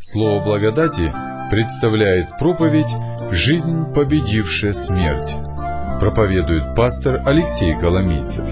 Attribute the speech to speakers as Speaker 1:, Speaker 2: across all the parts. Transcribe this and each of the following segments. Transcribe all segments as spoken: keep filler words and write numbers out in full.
Speaker 1: Слово благодати представляет проповедь «Жизнь, победившая смерть». Проповедует пастор Алексей Коломийцев.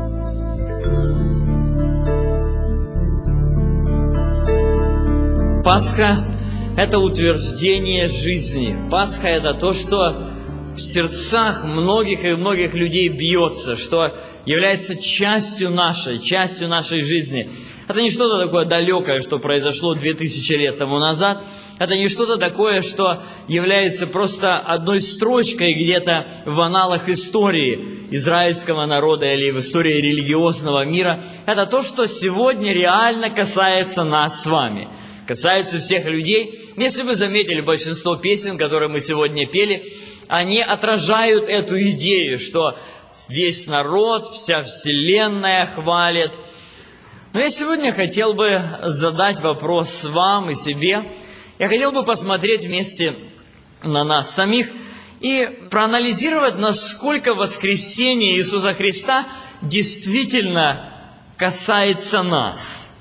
Speaker 2: Пасха – это утверждение жизни. Пасха – это то, что в сердцах многих и многих людей бьется, что является частью нашей, частью нашей жизни. Это не что-то такое далекое, что произошло две тысячи лет тому назад. Это не что-то такое, что является просто одной строчкой где-то в аналах истории израильского народа или в истории религиозного мира. Это то, что сегодня реально касается нас с вами, касается всех людей. Если вы заметили, большинство песен, которые мы сегодня пели, они отражают эту идею, что весь народ, вся вселенная хвалит. Но я сегодня хотел бы задать вопрос вам и себе. Я хотел бы посмотреть вместе на нас самих и проанализировать, насколько воскресение Иисуса Христа действительно касается нас.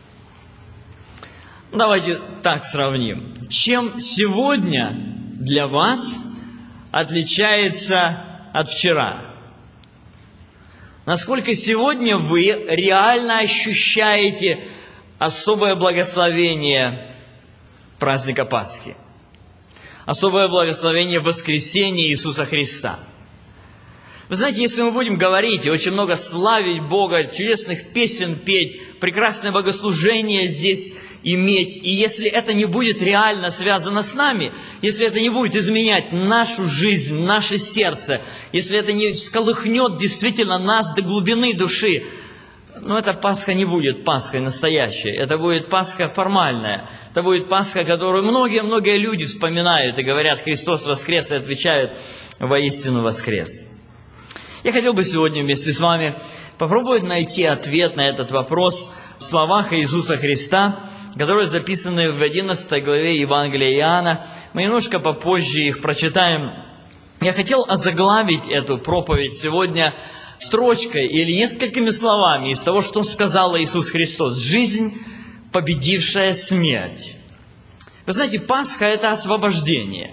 Speaker 2: Давайте так сравним. Чем сегодня для вас отличается от вчера? Насколько сегодня вы реально ощущаете особое благословение праздника Пасхи, особое благословение воскресения Иисуса Христа? Вы знаете, если мы будем говорить и очень много славить Бога, чудесных песен петь, прекрасное богослужение здесь иметь, и если это не будет реально связано с нами, если это не будет изменять нашу жизнь, наше сердце, если это не всколыхнет действительно нас до глубины души, ну, эта Пасха не будет Пасхой настоящей, это будет Пасха формальная, это будет Пасха, которую многие-многие люди вспоминают и говорят: «Христос воскрес», и отвечают: «Воистину воскрес». Я хотел бы сегодня вместе с вами попробовать найти ответ на этот вопрос в словах Иисуса Христа, которые записаны в одиннадцатой главе Евангелия Иоанна. Мы немножко попозже их прочитаем. Я хотел озаглавить эту проповедь сегодня строчкой или несколькими словами из того, что сказал Иисус Христос. «Жизнь, победившая смерть». Вы знаете, Пасха – это освобождение.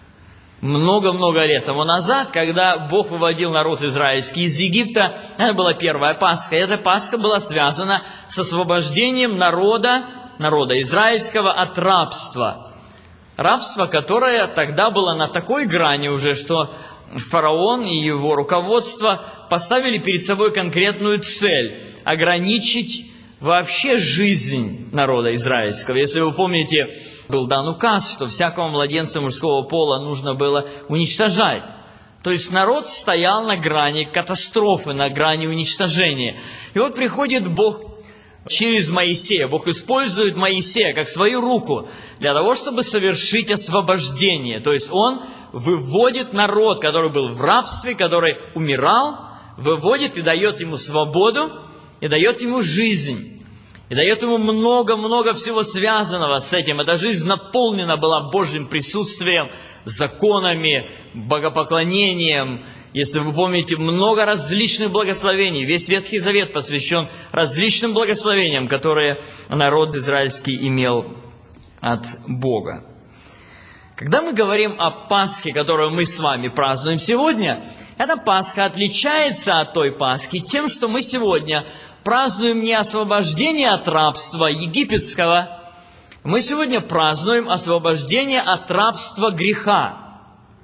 Speaker 2: Много-много лет тому назад, когда Бог выводил народ израильский из Египта, это была первая Пасха. И эта Пасха была связана с освобождением народа, народа израильского от рабства. Рабство, которое тогда было на такой грани уже, что фараон и его руководство поставили перед собой конкретную цель – ограничить вообще жизнь народа израильского. Если вы помните, был дан указ, что всякого младенца мужского пола нужно было уничтожать. То есть народ стоял на грани катастрофы, на грани уничтожения. И вот приходит Бог через Моисея. Бог использует Моисея как свою руку для того, чтобы совершить освобождение. То есть Он выводит народ, который был в рабстве, который умирал, выводит и дает ему свободу, и дает ему жизнь. И дает ему много-много всего связанного с этим. Эта жизнь наполнена была Божьим присутствием, законами, богопоклонением. Если вы помните, много различных благословений. Весь Ветхий Завет посвящен различным благословениям, которые народ израильский имел от Бога. Когда мы говорим о Пасхе, которую мы с вами празднуем сегодня, эта Пасха отличается от той Пасхи тем, что мы сегодня празднуем не освобождение от рабства египетского, мы сегодня празднуем освобождение от рабства греха.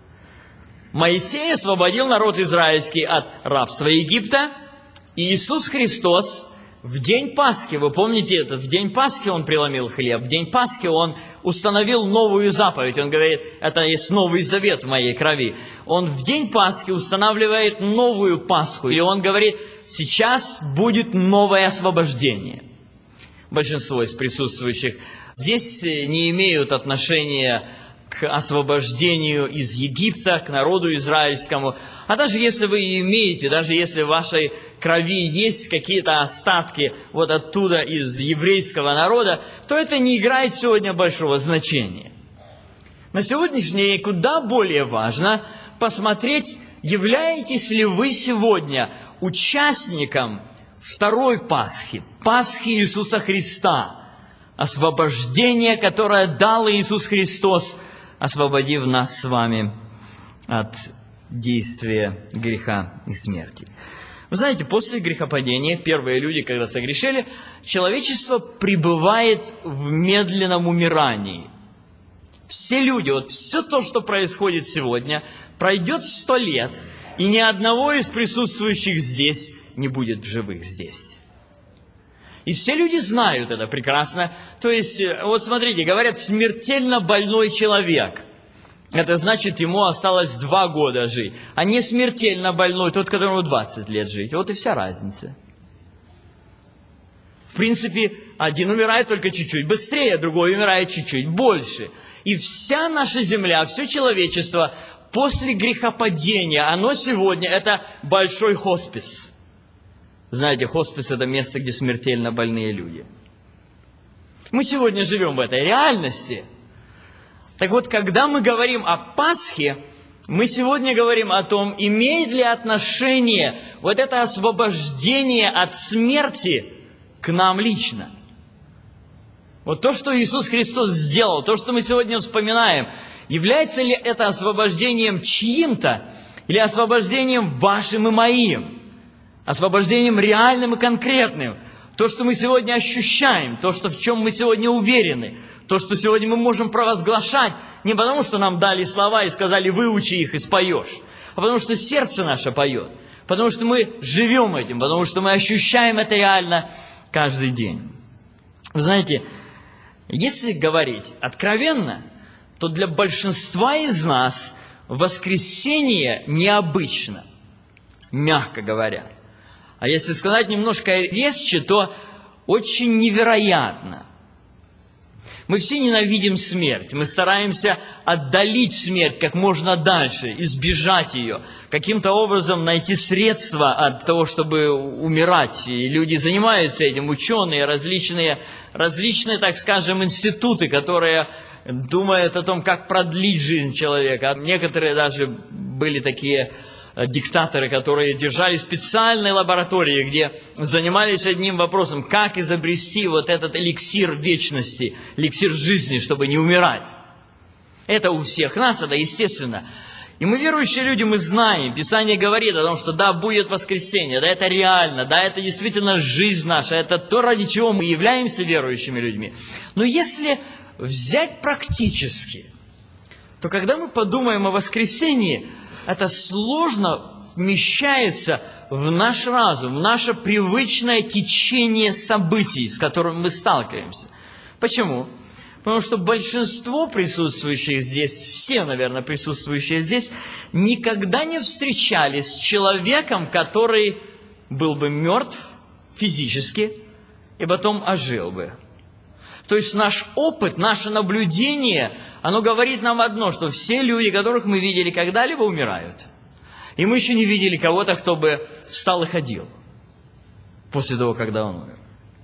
Speaker 2: Моисей освободил народ израильский от рабства Египта, и Иисус Христос в день Пасхи, вы помните это, в день Пасхи Он преломил хлеб, в день Пасхи Он установил новую заповедь. Он говорит: это есть новый завет в моей крови. Он в день Пасхи устанавливает новую Пасху, и Он говорит: сейчас будет новое освобождение. Большинство из присутствующих здесь не имеют отношения к освобождению из Египта, к народу израильскому. А даже если вы имеете, даже если в вашей крови есть какие-то остатки вот оттуда, из еврейского народа, то это не играет сегодня большого значения. На сегодняшний день куда более важно посмотреть, являетесь ли вы сегодня участником второй Пасхи, Пасхи Иисуса Христа, освобождение, которое дал Иисус Христос, освободив нас с вами от действия греха и смерти. Вы знаете, после грехопадения, первые люди, когда согрешили, человечество пребывает в медленном умирании. Все люди, вот все то, что происходит сегодня, пройдет сто лет, и ни одного из присутствующих здесь не будет в живых здесь. И все люди знают это прекрасно. То есть, вот смотрите, говорят, смертельно больной человек. Это значит, ему осталось два года жить. А не смертельно больной, тот, которому двадцать лет жить. Вот и вся разница. В принципе, один умирает только чуть-чуть быстрее, другой умирает чуть-чуть больше. И вся наша земля, все человечество после грехопадения, оно сегодня это большой хоспис. Знаете, хоспис – это место, где смертельно больные люди. Мы сегодня живем в этой реальности. Так вот, когда мы говорим о Пасхе, мы сегодня говорим о том, имеет ли отношение вот это освобождение от смерти к нам лично. Вот то, что Иисус Христос сделал, то, что мы сегодня вспоминаем, является ли это освобождением чьим-то или освобождением вашим и моим? Освобождением реальным и конкретным. То, что мы сегодня ощущаем, то, что, в чем мы сегодня уверены, то, что сегодня мы можем провозглашать, не потому, что нам дали слова и сказали, выучи их и споешь, а потому, что сердце наше поет, потому, что мы живем этим, потому, что мы ощущаем это реально каждый день. Вы знаете, если говорить откровенно, то для большинства из нас воскресение необычно, мягко говоря. А если сказать немножко резче, то очень невероятно. Мы все ненавидим смерть. Мы стараемся отдалить смерть как можно дальше, избежать ее. Каким-то образом найти средства от того, чтобы умирать. И люди занимаются этим, ученые, различные, различные, так скажем, институты, которые думают о том, как продлить жизнь человека. Некоторые даже были такие диктаторы, которые держали специальные лаборатории, где занимались одним вопросом, как изобрести вот этот эликсир вечности, эликсир жизни, чтобы не умирать. Это у всех нас, это естественно. И мы, верующие люди, мы знаем, Писание говорит о том, что да, будет воскресенье, да, это реально, да, это действительно жизнь наша, это то, ради чего мы являемся верующими людьми. Но если взять практически, то когда мы подумаем о воскресении, это сложно вмещается в наш разум, в наше привычное течение событий, с которым мы сталкиваемся. Почему? Потому что большинство присутствующих здесь, все, наверное, присутствующие здесь, никогда не встречались с человеком, который был бы мертв физически и потом ожил бы. То есть наш опыт, наше наблюдение, оно говорит нам одно, что все люди, которых мы видели когда-либо, умирают. И мы еще не видели кого-то, кто бы встал и ходил после того, когда он умер.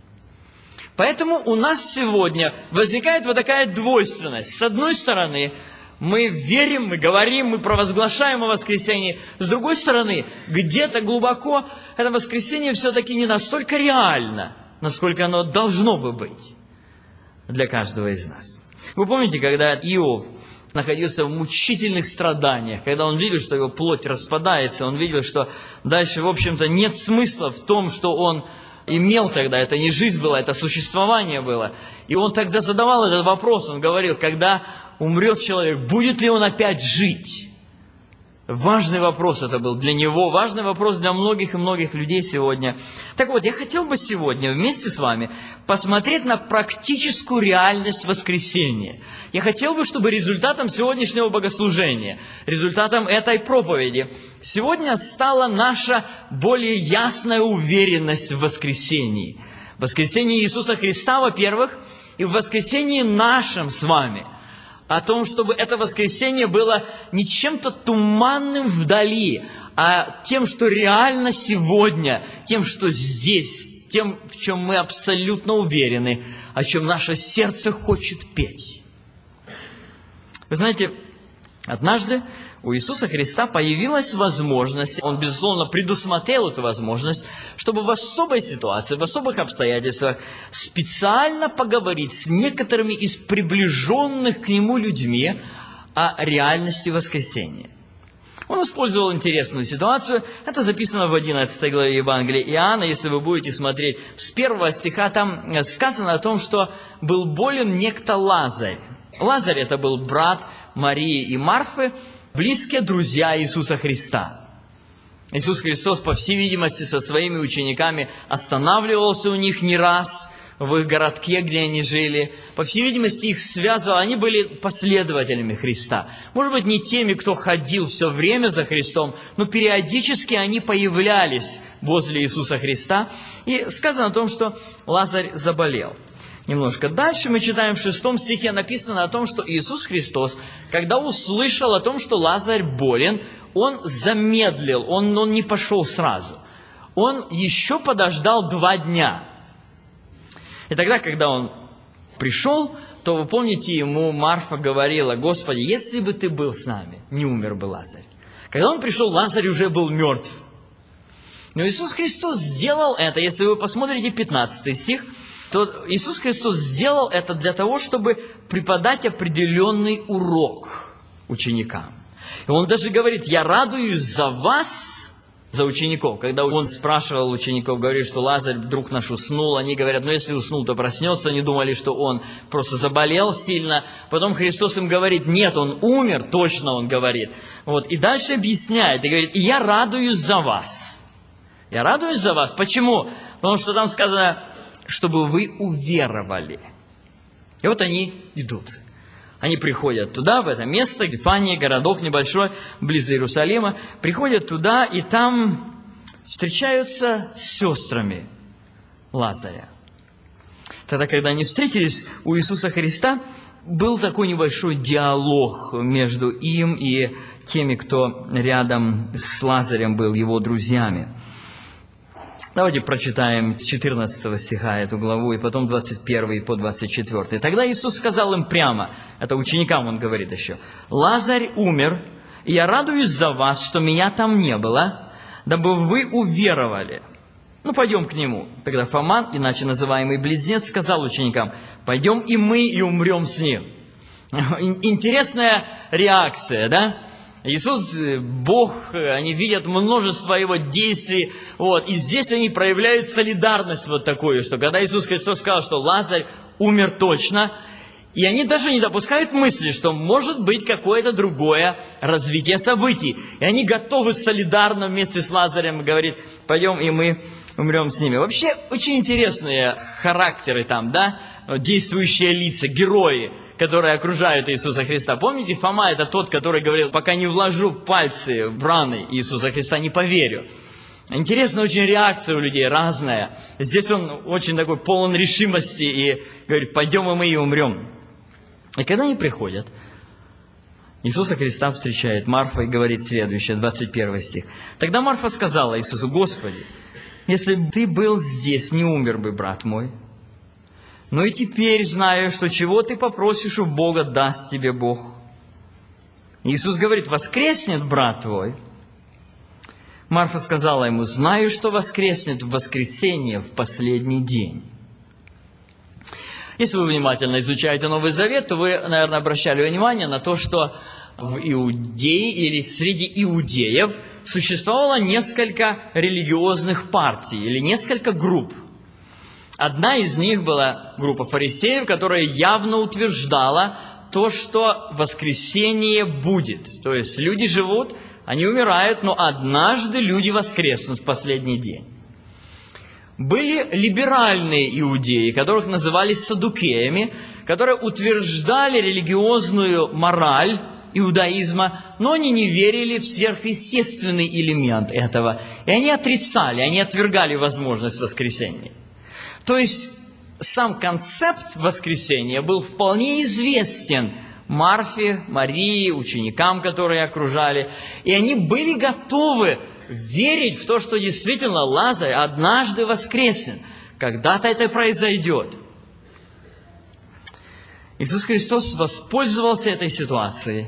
Speaker 2: Поэтому у нас сегодня возникает вот такая двойственность. С одной стороны, мы верим, мы говорим, мы провозглашаем о воскресении. С другой стороны, где-то глубоко это воскресение все-таки не настолько реально, насколько оно должно бы быть для каждого из нас. Вы помните, когда Иов находился в мучительных страданиях, когда он видел, что его плоть распадается, он видел, что дальше, в общем-то, нет смысла в том, что он имел тогда, это не жизнь была, это существование было. И он тогда задавал этот вопрос, он говорил, когда умрет человек, будет ли он опять жить? Важный вопрос это был для него, важный вопрос для многих и многих людей сегодня. Так вот, я хотел бы сегодня вместе с вами посмотреть на практическую реальность воскресения. Я хотел бы, чтобы результатом сегодняшнего богослужения, результатом этой проповеди, сегодня стала наша более ясная уверенность в воскресении. В воскресении Иисуса Христа, во-первых, и в воскресении нашем с вами. О том, чтобы это воскресенье было не чем-то туманным вдали, а тем, что реально сегодня, тем, что здесь, тем, в чем мы абсолютно уверены, о чем наше сердце хочет петь. Вы знаете, Однажды у Иисуса Христа появилась возможность, Он, безусловно, предусмотрел эту возможность, чтобы в особой ситуации, в особых обстоятельствах специально поговорить с некоторыми из приближенных к Нему людьми о реальности воскресения. Он использовал интересную ситуацию. Это записано в одиннадцатой главе Евангелия Иоанна. Если вы будете смотреть с первого стиха, там сказано о том, что был болен некто Лазарь. Лазарь – это был брат Марии и Марфы, близкие друзья Иисуса Христа. Иисус Христос, по всей видимости, со своими учениками останавливался у них не раз в их городке, где они жили. По всей видимости, их связывало, они были последователями Христа. Может быть, не теми, кто ходил все время за Христом, но периодически они появлялись возле Иисуса Христа. И сказано о том, что Лазарь заболел. Немножко дальше мы читаем в шестом стихе, написано о том, что Иисус Христос, когда услышал о том, что Лазарь болен, Он замедлил, Он, он не пошел сразу. Он еще подождал два дня. И тогда, когда Он пришел, то, вы помните, Ему Марфа говорила: «Господи, если бы Ты был с нами, не умер бы Лазарь». Когда Он пришел, Лазарь уже был мертв. Но Иисус Христос сделал это, если вы посмотрите пятнадцатый стих, то Иисус Христос сделал это для того, чтобы преподать определенный урок ученикам. И Он даже говорит: «Я радуюсь за вас», за учеников. Когда Он спрашивал учеников, говорит, что Лазарь вдруг наш уснул, они говорят: ну если уснул, то проснется. Они думали, что он просто заболел сильно. Потом Христос им говорит: нет, он умер, точно Он говорит. Вот. И дальше объясняет и говорит: и я радуюсь за вас. Я радуюсь за вас. Почему? Потому что там сказано: чтобы вы уверовали. И вот они идут. Они приходят туда, в это место, Вифания, городок небольшой, близ Иерусалима. Приходят туда, и там встречаются с сестрами Лазаря. Тогда, когда они встретились у Иисуса Христа, был такой небольшой диалог между им и теми, кто рядом с Лазарем был, его друзьями. Давайте прочитаем с четырнадцатого стиха эту главу, и потом двадцать первый по двадцать четвёртый. Тогда Иисус сказал им прямо, это ученикам Он говорит еще: «Лазарь умер, и я радуюсь за вас, что меня там не было, дабы вы уверовали». Ну, пойдем к нему. Тогда Фома, иначе называемый Близнец, сказал ученикам: пойдем и мы, и умрем с ним. Интересная реакция, да? Иисус, Бог, они видят множество Его действий, вот, и здесь они проявляют солидарность вот такую, что когда Иисус Христос сказал, что Лазарь умер точно, и они даже не допускают мысли, что может быть какое-то другое развитие событий, и они готовы солидарно вместе с Лазарем говорить: пойдем и мы умрем с ними. Вообще, очень интересные характеры там, да, действующие лица, герои, которые окружают Иисуса Христа. Помните, Фома – это тот, который говорил: пока не вложу пальцы в раны Иисуса Христа, не поверю. Интересная очень реакция у людей, разная. Здесь он очень такой полон решимости и говорит: пойдем и мы и умрем. И когда они приходят, Иисуса Христа встречает Марфа и говорит следующее, двадцать первый стих. Тогда Марфа сказала Иисусу: Господи, если бы Ты был здесь, не умер бы брат мой. Но и теперь знаю, что чего ты попросишь у Бога, даст тебе Бог. Иисус говорит: воскреснет брат твой. Марфа сказала ему: знаю, что воскреснет в воскресенье в последний день. Если вы внимательно изучаете Новый Завет, то вы, наверное, обращали внимание на то, что в Иудее или среди иудеев существовало несколько религиозных партий или несколько групп. Одна из них была группа фарисеев, которая явно утверждала то, что воскресение будет. То есть люди живут, они умирают, но однажды люди воскреснут в последний день. Были либеральные иудеи, которых называли саддукеями, которые утверждали религиозную мораль иудаизма, но они не верили в сверхъестественный элемент этого. И они отрицали, они отвергали возможность воскресения. То есть сам концепт воскресения был вполне известен Марфе, Марии, ученикам, которые окружали. И они были готовы верить в то, что действительно Лазарь однажды воскреснет. Когда-то это произойдет. Иисус Христос воспользовался этой ситуацией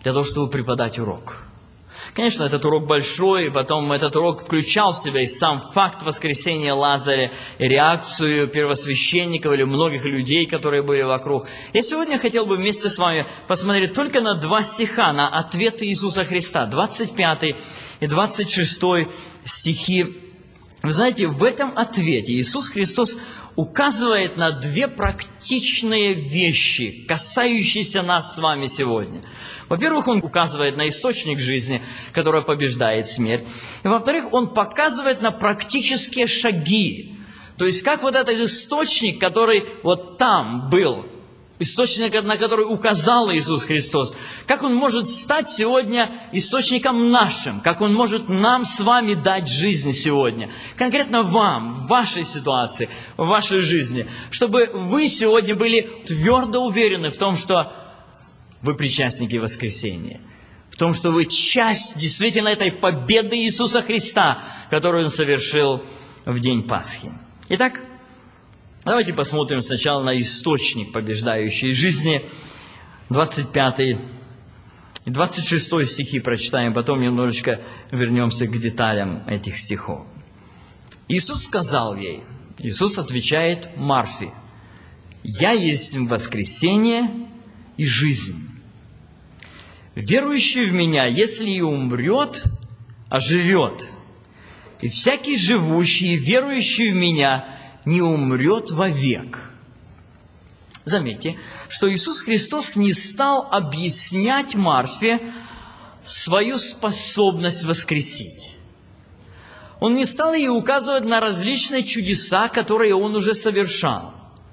Speaker 2: для того, чтобы преподать урок. Конечно, этот урок большой, и потом этот урок включал в себя и сам факт воскресения Лазаря, и реакцию первосвященников или многих людей, которые были вокруг. Я сегодня хотел бы вместе с вами посмотреть только на два стиха, на ответы Иисуса Христа, двадцать пятый и двадцать шестой стихи. Вы знаете, в этом ответе Иисус Христос указывает на две практичные вещи, касающиеся нас с вами сегодня. Во-первых, Он указывает на источник жизни, который побеждает смерть. И во-вторых, Он показывает на практические шаги. То есть, как вот этот источник, который вот там был, источник, на который указал Иисус Христос, как он может стать сегодня источником нашим, как он может нам с вами дать жизнь сегодня, конкретно вам, в вашей ситуации, в вашей жизни, чтобы вы сегодня были твердо уверены в том, что вы причастники воскресения, в том, что вы часть действительно этой победы Иисуса Христа, которую Он совершил в день Пасхи. Итак, давайте посмотрим сначала на источник побеждающей жизни, двадцать пятый и двадцать шестой стихи прочитаем, потом немножечко вернемся к деталям этих стихов. Иисус сказал ей, Иисус отвечает Марфе: «Я есть воскресение и жизнь. Верующий в Меня, если и умрет, оживет. И всякий живущий, верующий в Меня, не умрет вовек». Заметьте, что Иисус Христос не стал объяснять Марфе свою способность воскресить. Он не стал ей указывать на различные чудеса, которые Он уже совершал.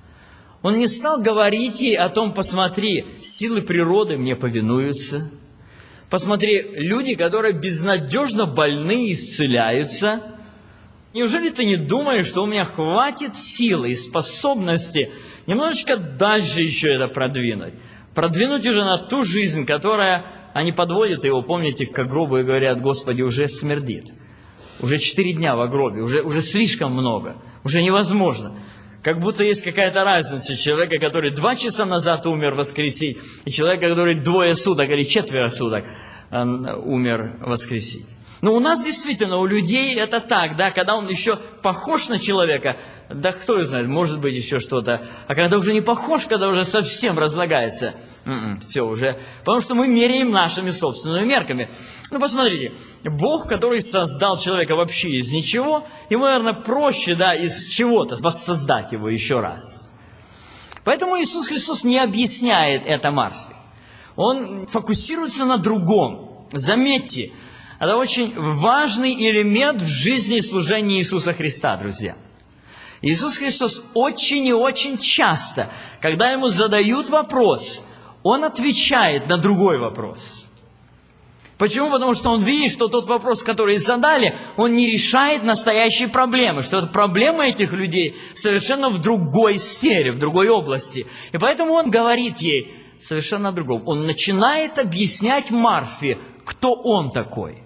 Speaker 2: Он не стал говорить ей о том: посмотри, силы природы мне повинуются. Посмотри, люди, которые безнадежно больны, исцеляются. Неужели ты не думаешь, что у меня хватит силы и способности немножечко дальше еще это продвинуть? Продвинуть уже на ту жизнь, которая... Они подводят его, помните, к гробу и говорят: Господи, уже смердит. Уже четыре дня в гробе, уже, уже слишком много, уже невозможно. Как будто есть какая-то разница человека, который два часа назад умер воскресить, и человека, который двое суток или четверо суток умер воскресить. Но у нас действительно, у людей это так, да, когда он еще похож на человека, да кто его знает, может быть еще что-то. А когда уже не похож, когда уже совсем разлагается, м-м, все уже, потому что мы меряем нашими собственными мерками. Ну, посмотрите, Бог, который создал человека вообще из ничего, ему, наверное, проще, да, из чего-то воссоздать его еще раз. Поэтому Иисус Христос не объясняет это Марфе. Он фокусируется на другом. Заметьте, это очень важный элемент в жизни и служении Иисуса Христа, друзья. Иисус Христос очень и очень часто, когда Ему задают вопрос, Он отвечает на другой вопрос. Почему? Потому что Он видит, что тот вопрос, который задали, он не решает настоящие проблемы, что проблемы этих людей совершенно в другой сфере, в другой области. И поэтому Он говорит ей совершенно о другом. Он начинает объяснять Марфе, кто Он такой.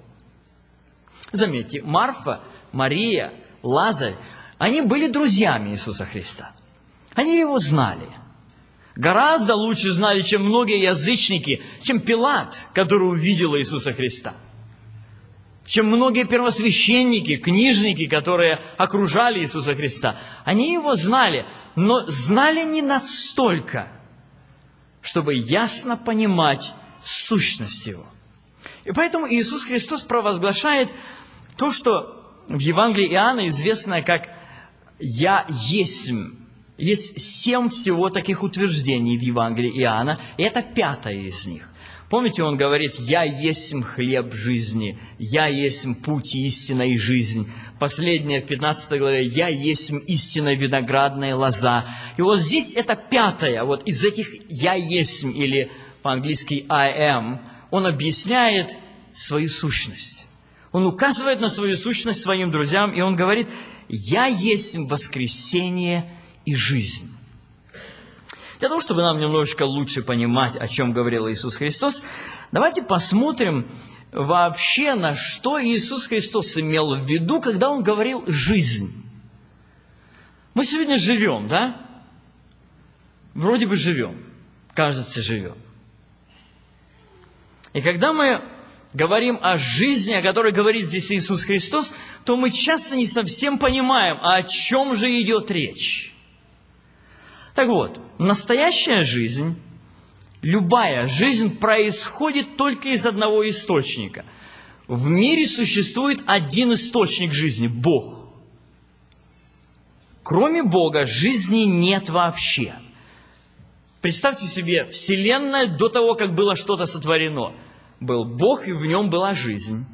Speaker 2: Заметьте, Марфа, Мария, Лазарь, они были друзьями Иисуса Христа. Они Его знали. Гораздо лучше знали, чем многие язычники, чем Пилат, который увидел Иисуса Христа. Чем многие первосвященники, книжники, которые окружали Иисуса Христа. Они Его знали, но знали не настолько, чтобы ясно понимать сущность Его. И поэтому Иисус Христос провозглашает то, что в Евангелии Иоанна известно как «Я есмь». Есть семь всего таких утверждений в Евангелии Иоанна, и это пятое из них. Помните, он говорит: «Я есмь хлеб жизни, я есмь путь, истина и жизнь». Последнее в пятнадцатой главе: «Я есмь истинная виноградная лоза». И вот здесь это пятое, вот из этих «я есмь» или по-английски «I am», он объясняет свою сущность. Он указывает на свою сущность своим друзьям, и он говорит: «Я есмь воскресение и жизнь». Для того, чтобы нам немножечко лучше понимать, о чем говорил Иисус Христос, давайте посмотрим вообще, на что Иисус Христос имел в виду, когда Он говорил «жизнь». Мы сегодня живем, да? Вроде бы живем, кажется, живем. И когда мы говорим о жизни, о которой говорит здесь Иисус Христос, то мы часто не совсем понимаем, а о чем же идет речь. Так вот, настоящая жизнь, любая жизнь происходит только из одного источника. В мире существует один источник жизни – Бог. Кроме Бога жизни нет вообще. Представьте себе, Вселенная до того, как было что-то сотворено. Был Бог, и в нем была жизнь.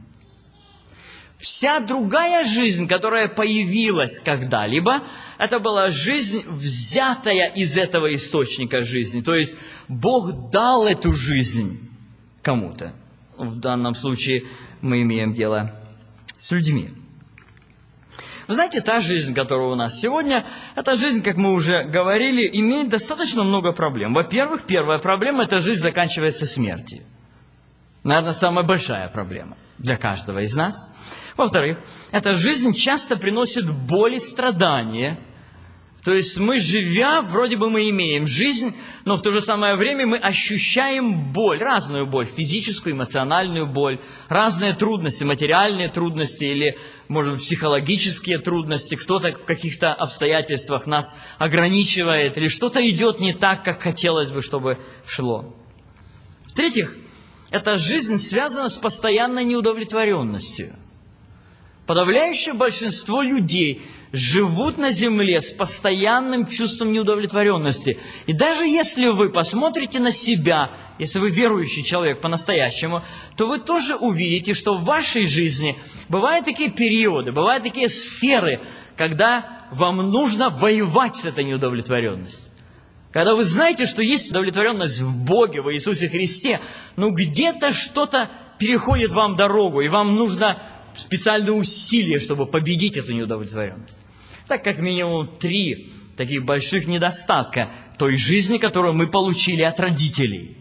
Speaker 2: Вся другая жизнь, которая появилась когда-либо, это была жизнь, взятая из этого источника жизни. То есть Бог дал эту жизнь кому-то. В данном случае мы имеем дело с людьми. Вы знаете, та жизнь, которая у нас сегодня, эта жизнь, как мы уже говорили, имеет достаточно много проблем. Во-первых, первая проблема – эта жизнь заканчивается смертью. Наверное, самая большая проблема для каждого из нас. Во-вторых, эта жизнь часто приносит боль и страдания. То есть мы, живя, вроде бы мы имеем жизнь, но в то же самое время мы ощущаем боль, разную боль, физическую, эмоциональную боль, разные трудности, материальные трудности или, может быть, психологические трудности. Кто-то в каких-то обстоятельствах нас ограничивает, или что-то идет не так, как хотелось бы, чтобы шло. В-третьих, эта жизнь связана с постоянной неудовлетворенностью. Подавляющее большинство людей живут на земле с постоянным чувством неудовлетворенности. И даже если вы посмотрите на себя, если вы верующий человек по-настоящему, то вы тоже увидите, что в вашей жизни бывают такие периоды, бывают такие сферы, когда вам нужно воевать с этой неудовлетворенностью. Когда вы знаете, что есть удовлетворенность в Боге, в Иисусе Христе, но где-то что-то переходит вам дорогу, и вам нужно специальные усилия, чтобы победить эту неудовлетворенность. Так как минимум три таких больших недостатка той жизни, которую мы получили от родителей.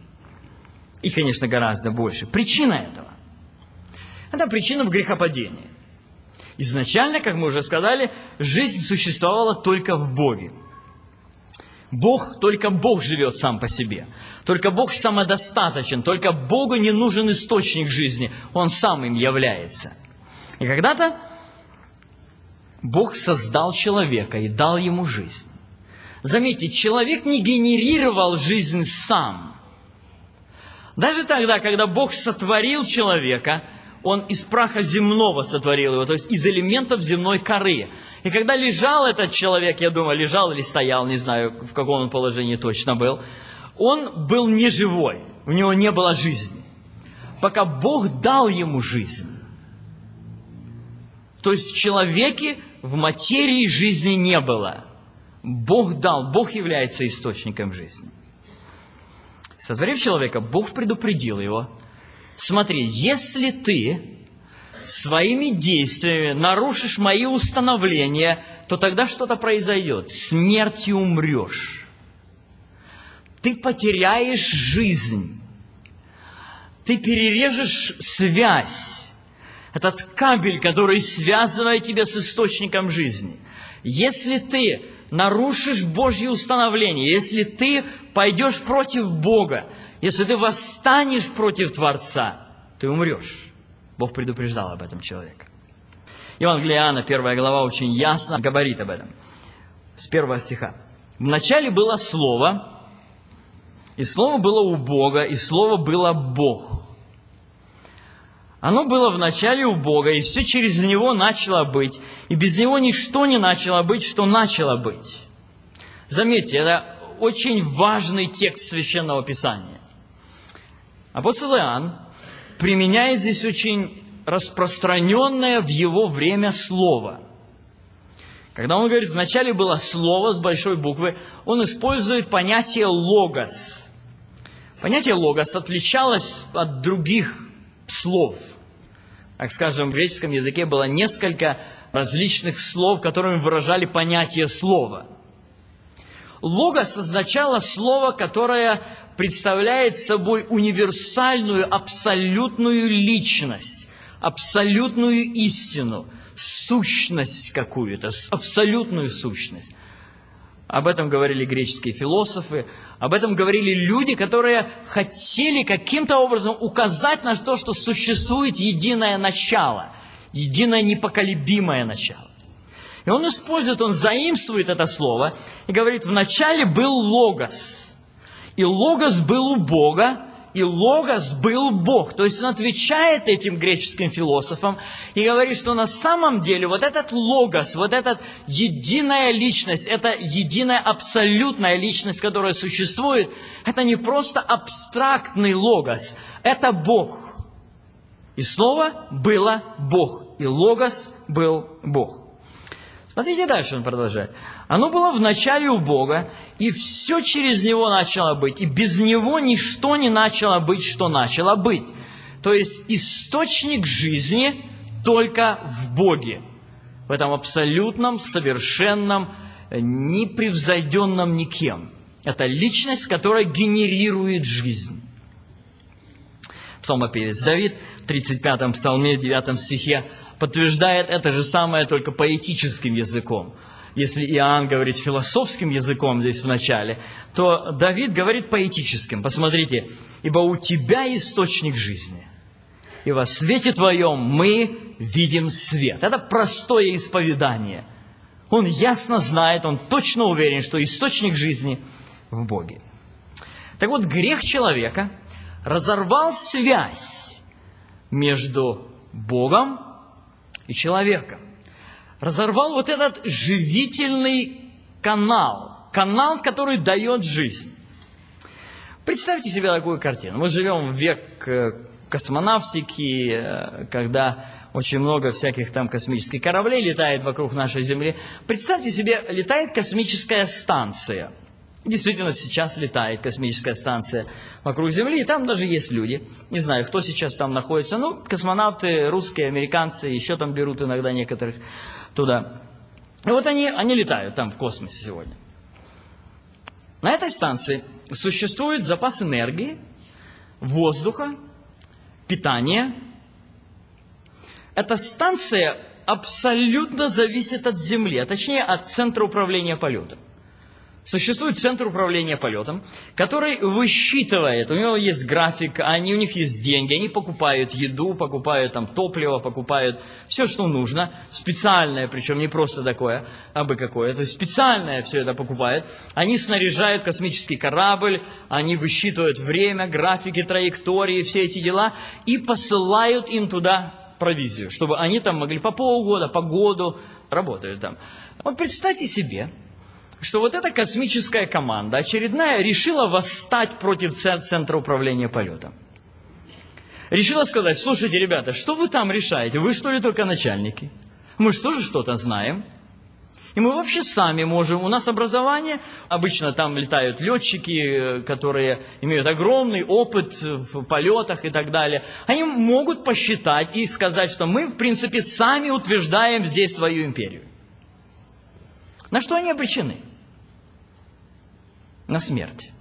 Speaker 2: И, конечно, гораздо больше. Причина этого. Это причина в грехопадении. Изначально, как мы уже сказали, жизнь существовала только в Боге. Бог, только Бог живет сам по себе. Только Бог самодостаточен. Только Богу не нужен источник жизни. Он сам им является. И когда-то Бог создал человека и дал ему жизнь. Заметьте, человек не генерировал жизнь сам. Даже тогда, когда Бог сотворил человека, Он из праха земного сотворил его, то есть из элементов земной коры. И когда лежал этот человек, я думаю, лежал или стоял, не знаю, в каком он положении точно был, он был не живой, у него не было жизни, пока Бог дал ему жизнь. То есть в человеке, в материи жизни не было. Бог дал, Бог является источником жизни. Сотворив человека, Бог предупредил его: смотри, если ты своими действиями нарушишь мои установления, то тогда что-то произойдет. Смертью умрешь. Ты потеряешь жизнь. Ты перережешь связь. Этот кабель, который связывает тебя с источником жизни. Если ты нарушишь Божьи установления, если ты пойдешь против Бога, если ты восстанешь против Творца, ты умрешь. Бог предупреждал об этом человека. Евангелие Иоанна, первая глава, очень ясно говорит об этом. С первого стиха. «Вначале было Слово, и Слово было у Бога, и Слово было Бог. Оно было вначале у Бога, и все через Него начало быть, и без Него ничто не начало быть, что начало быть». Заметьте, это очень важный текст Священного Писания. Апостол Иоанн применяет здесь очень распространенное в его время слово. Когда он говорит, вначале было слово с большой буквы, он использует понятие «логос». Понятие «логос» отличалось от других слов. Так скажем, в греческом языке было несколько различных слов, которыми выражали понятие слова. «Логос» означало слово, которое представляет собой универсальную, абсолютную личность, абсолютную истину, сущность какую-то, абсолютную сущность. об этом говорили греческие философы, об этом говорили люди, которые хотели каким-то образом указать на то, что существует единое начало, единое непоколебимое начало. И он использует, он заимствует это слово и говорит: вначале был Логос, и Логос был у Бога, и Логос был Бог. То есть он отвечает этим греческим философам и говорит, что на самом деле вот этот Логос, вот эта единая личность, это единая абсолютная личность, которая существует, это не просто абстрактный Логос, это Бог. И снова было Бог, и Логос был Бог. Смотрите дальше, он продолжает. Оно было в начале у Бога, и все через Него начало быть, и без Него ничто не начало быть, что начало быть. То есть источник жизни только в Боге, в этом абсолютном, совершенном, непревзойденном никем. Это личность, которая генерирует жизнь. Псалмопевец Давид в тридцать пятом псалме, девятом стихе подтверждает это же самое, только поэтическим языком. Если Иоанн говорит философским языком здесь в начале, то Давид говорит поэтическим. Посмотрите: «Ибо у Тебя источник жизни, и во свете Твоем мы видим свет». Это простое исповедание. Он ясно знает, он точно уверен, что источник жизни в Боге. Так вот, грех человека разорвал связь между Богом и человеком. Разорвал вот этот живительный канал, канал, который дает жизнь. Представьте себе такую картину. Мы живем в век космонавтики, когда очень много всяких там космических кораблей летает вокруг нашей Земли. Представьте себе, летает космическая станция. Действительно, сейчас летает космическая станция вокруг Земли, и там даже есть люди. Не знаю, кто сейчас там находится. Ну, космонавты, русские, американцы, еще там берут иногда некоторых туда. И вот они, они летают там в космосе сегодня. На этой станции существует запас энергии, воздуха, питания. Эта станция абсолютно зависит от Земли, а точнее от центра управления полетом. Существует центр управления полетом, который высчитывает, у него есть график, они, у них есть деньги, они покупают еду, покупают там топливо, покупают все, что нужно, специальное, причем не просто такое, а бы какое, то есть специальное все это покупают. Они снаряжают космический корабль, они высчитывают время, графики, траектории, все эти дела и посылают им туда провизию, чтобы они там могли по полгода, по году работают там. Вот представьте себе, что вот эта космическая команда очередная решила восстать против центра управления полетом. Решила сказать: слушайте, ребята, что вы там решаете? Вы что ли только начальники? Мы же тоже что-то знаем. И мы вообще сами можем. У нас образование, обычно там летают летчики, которые имеют огромный опыт в полетах и так далее. Они могут посчитать и сказать, что мы, в принципе, сами утверждаем здесь свою империю. На что они обречены? На смерть.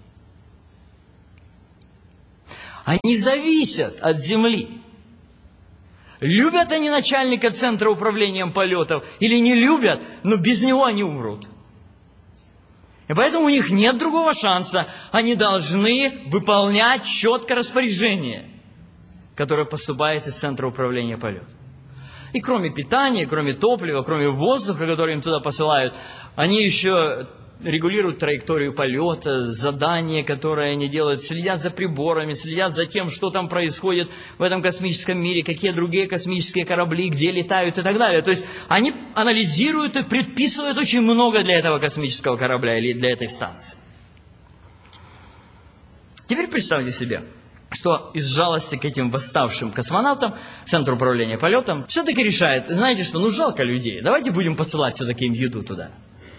Speaker 2: Они зависят от Земли. Любят они начальника центра управления полетов или не любят, но без него они умрут. И поэтому у них нет другого шанса. Они должны выполнять четкое распоряжение, которое поступает из центра управления полетов. И кроме питания, кроме топлива, кроме воздуха, который им туда посылают, они еще регулируют траекторию полета, задания, которые они делают, следят за приборами, следят за тем, что там происходит в этом космическом мире, какие другие космические корабли, где летают и так далее. То есть они анализируют и предписывают очень много для этого космического корабля или для этой станции. Теперь представьте себе, что из жалости к этим восставшим космонавтам Центр управления полетом все-таки решает: знаете что, ну жалко людей, давайте будем посылать все-таки им еду туда.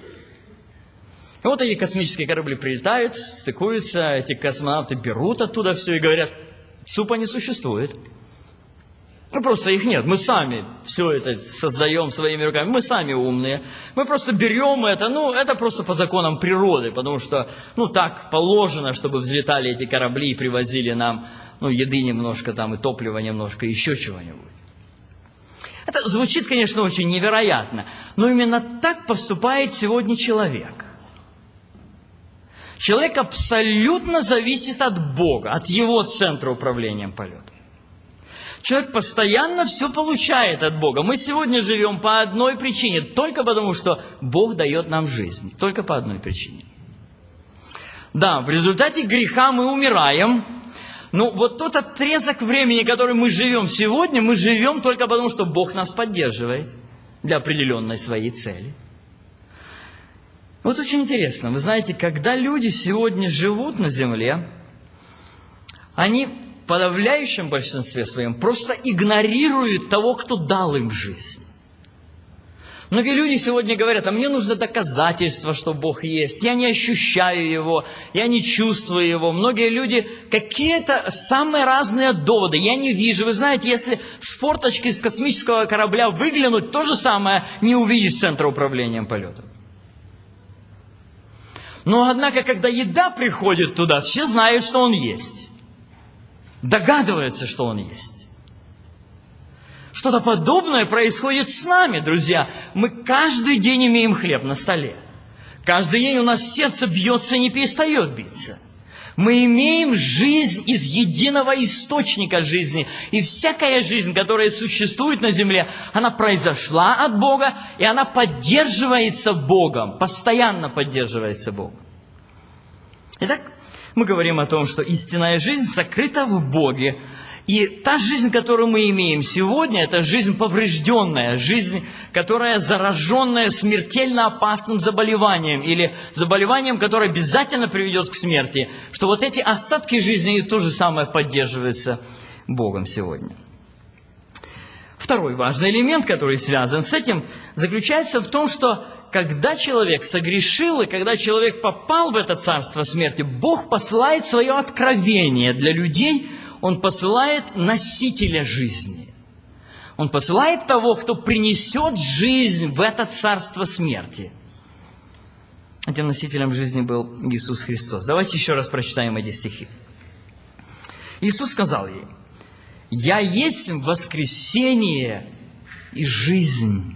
Speaker 2: И вот эти космические корабли прилетают, стыкуются, эти космонавты берут оттуда все и говорят: супа не существует. Ну просто их нет, мы сами все это создаем своими руками, мы сами умные. Мы просто берем это, ну это просто по законам природы, потому что, ну так положено, чтобы взлетали эти корабли и привозили нам, ну еды немножко там и топлива немножко, еще чего-нибудь. Это звучит, конечно, очень невероятно, но именно так поступает сегодня человек. Человек абсолютно зависит от Бога, от Его центра управления полетом. Человек постоянно все получает от Бога. Мы сегодня живем по одной причине, только потому, что Бог дает нам жизнь. Только по одной причине. Да, в результате греха мы умираем. Но вот тот отрезок времени, который мы живем сегодня, мы живем только потому, что Бог нас поддерживает для определенной своей цели. Вот очень интересно, вы знаете, когда люди сегодня живут на земле, они в подавляющем большинстве своем просто игнорируют того, кто дал им жизнь. Многие люди сегодня говорят: а мне нужно доказательство, что Бог есть. Я не ощущаю Его, я не чувствую Его. Многие люди какие-то самые разные доводы. Я не вижу. Вы знаете, если с форточки с космического корабля выглянуть, то же самое не увидишь центра управления полетом. Но однако, когда еда приходит туда, все знают, что Он есть. Догадываются, что Он есть. Что-то подобное происходит с нами, друзья. Мы каждый день имеем хлеб на столе. Каждый день у нас сердце бьется и не перестает биться. Мы имеем жизнь из единого источника жизни. И всякая жизнь, которая существует на земле, она произошла от Бога, и она поддерживается Богом, постоянно поддерживается Богом. Итак, мы говорим о том, что истинная жизнь сокрыта в Боге. И та жизнь, которую мы имеем сегодня, это жизнь поврежденная, жизнь, которая зараженная смертельно опасным заболеванием или заболеванием, которое обязательно приведет к смерти, что вот эти остатки жизни и то же самое поддерживаются Богом сегодня. Второй важный элемент, который связан с этим, заключается в том, что когда человек согрешил и когда человек попал в это царство смерти, Бог посылает свое откровение для людей. Он посылает носителя жизни. Он посылает того, кто принесет жизнь в это царство смерти. Этим носителем жизни был Иисус Христос. Давайте еще раз прочитаем эти стихи. Иисус сказал ей: «Я есть воскресение и жизнь».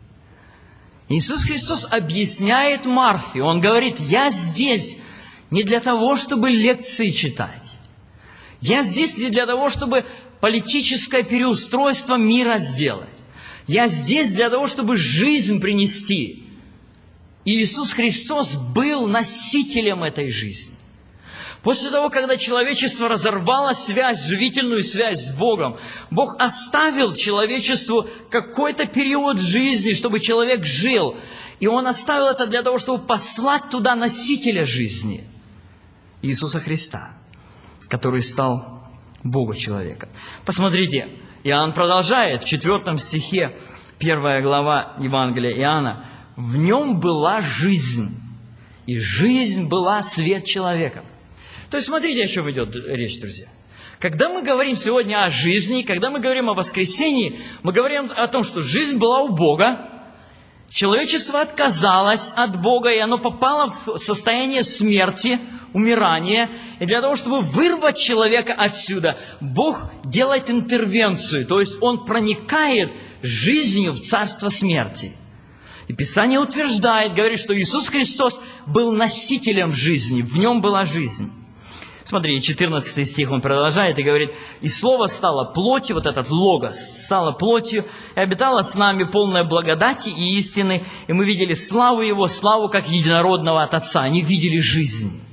Speaker 2: Иисус Христос объясняет Марфе. Он говорит: «Я здесь не для того, чтобы лекции читать. Я здесь не для того, чтобы политическое переустройство мира сделать. Я здесь для того, чтобы жизнь принести». И Иисус Христос был носителем этой жизни. После того, когда человечество разорвало связь, живительную связь с Богом, Бог оставил человечеству какой-то период жизни, чтобы человек жил. И Он оставил это для того, чтобы послать туда носителя жизни, Иисуса Христа, который стал Богу человека. Посмотрите, Иоанн продолжает в четвертом стихе, первая глава Евангелия Иоанна. «В нем была жизнь, и жизнь была свет человека». То есть, смотрите, о чем идет речь, друзья. Когда мы говорим сегодня о жизни, когда мы говорим о воскресении, мы говорим о том, что жизнь была у Бога, человечество отказалось от Бога, и оно попало в состояние смерти, умирания. И для того, чтобы вырвать человека отсюда, Бог делает интервенцию, то есть Он проникает жизнью в царство смерти. И Писание утверждает, говорит, что Иисус Христос был носителем жизни, в Нем была жизнь. Смотрите, четырнадцатый стих он продолжает и говорит: «И Слово стало плотью», вот этот логос, «стало плотью, и обитало с нами полное благодати и истины, и мы видели славу Его, славу как единородного от Отца». Они видели жизнь.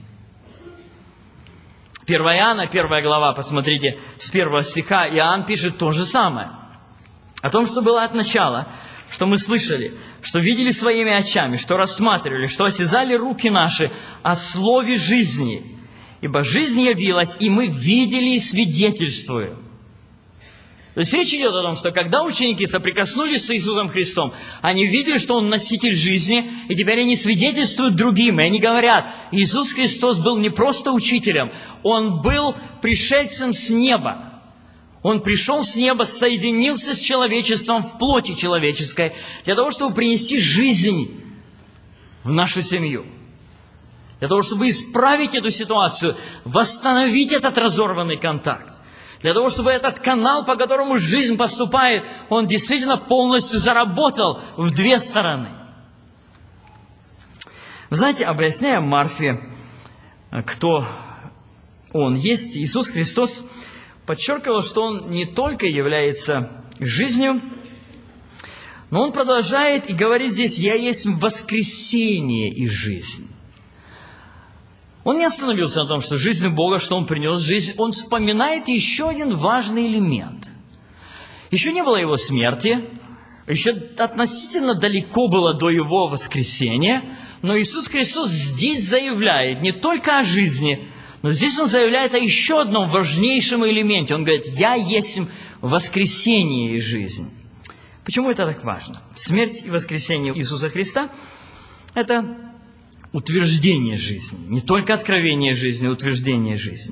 Speaker 2: первое Иоанна, первая глава, посмотрите, с первого стиха Иоанн пишет то же самое. О том, что было от начала, что мы слышали, что видели своими очами, что рассматривали, что осязали руки наши о слове жизни. Ибо жизнь явилась, и мы видели и свидетельствуем. То есть речь идет о том, что когда ученики соприкоснулись с Иисусом Христом, они видели, что Он носитель жизни, и теперь они свидетельствуют другим, и они говорят: Иисус Христос был не просто учителем, Он был пришельцем с неба. Он пришел с неба, соединился с человечеством в плоти человеческой, для того, чтобы принести жизнь в нашу семью. Для того, чтобы исправить эту ситуацию, восстановить этот разорванный контакт. Для того, чтобы этот канал, по которому жизнь поступает, он действительно полностью заработал в две стороны. Вы знаете, объясняя Марфе, кто Он есть, Иисус Христос подчеркивал, что Он не только является жизнью, но Он продолжает и говорит здесь: «Я есть воскресение и жизнь». Он не остановился на том, что жизнь Бога, что Он принес жизнь. Он вспоминает еще один важный элемент. Еще не было Его смерти, еще относительно далеко было до Его воскресения, но Иисус Христос здесь заявляет не только о жизни, но здесь Он заявляет о еще одном важнейшем элементе. Он говорит: «Я есть воскресение и жизнь». Почему это так важно? Смерть и воскресение Иисуса Христа – это утверждение жизни. Не только откровение жизни, а утверждение жизни.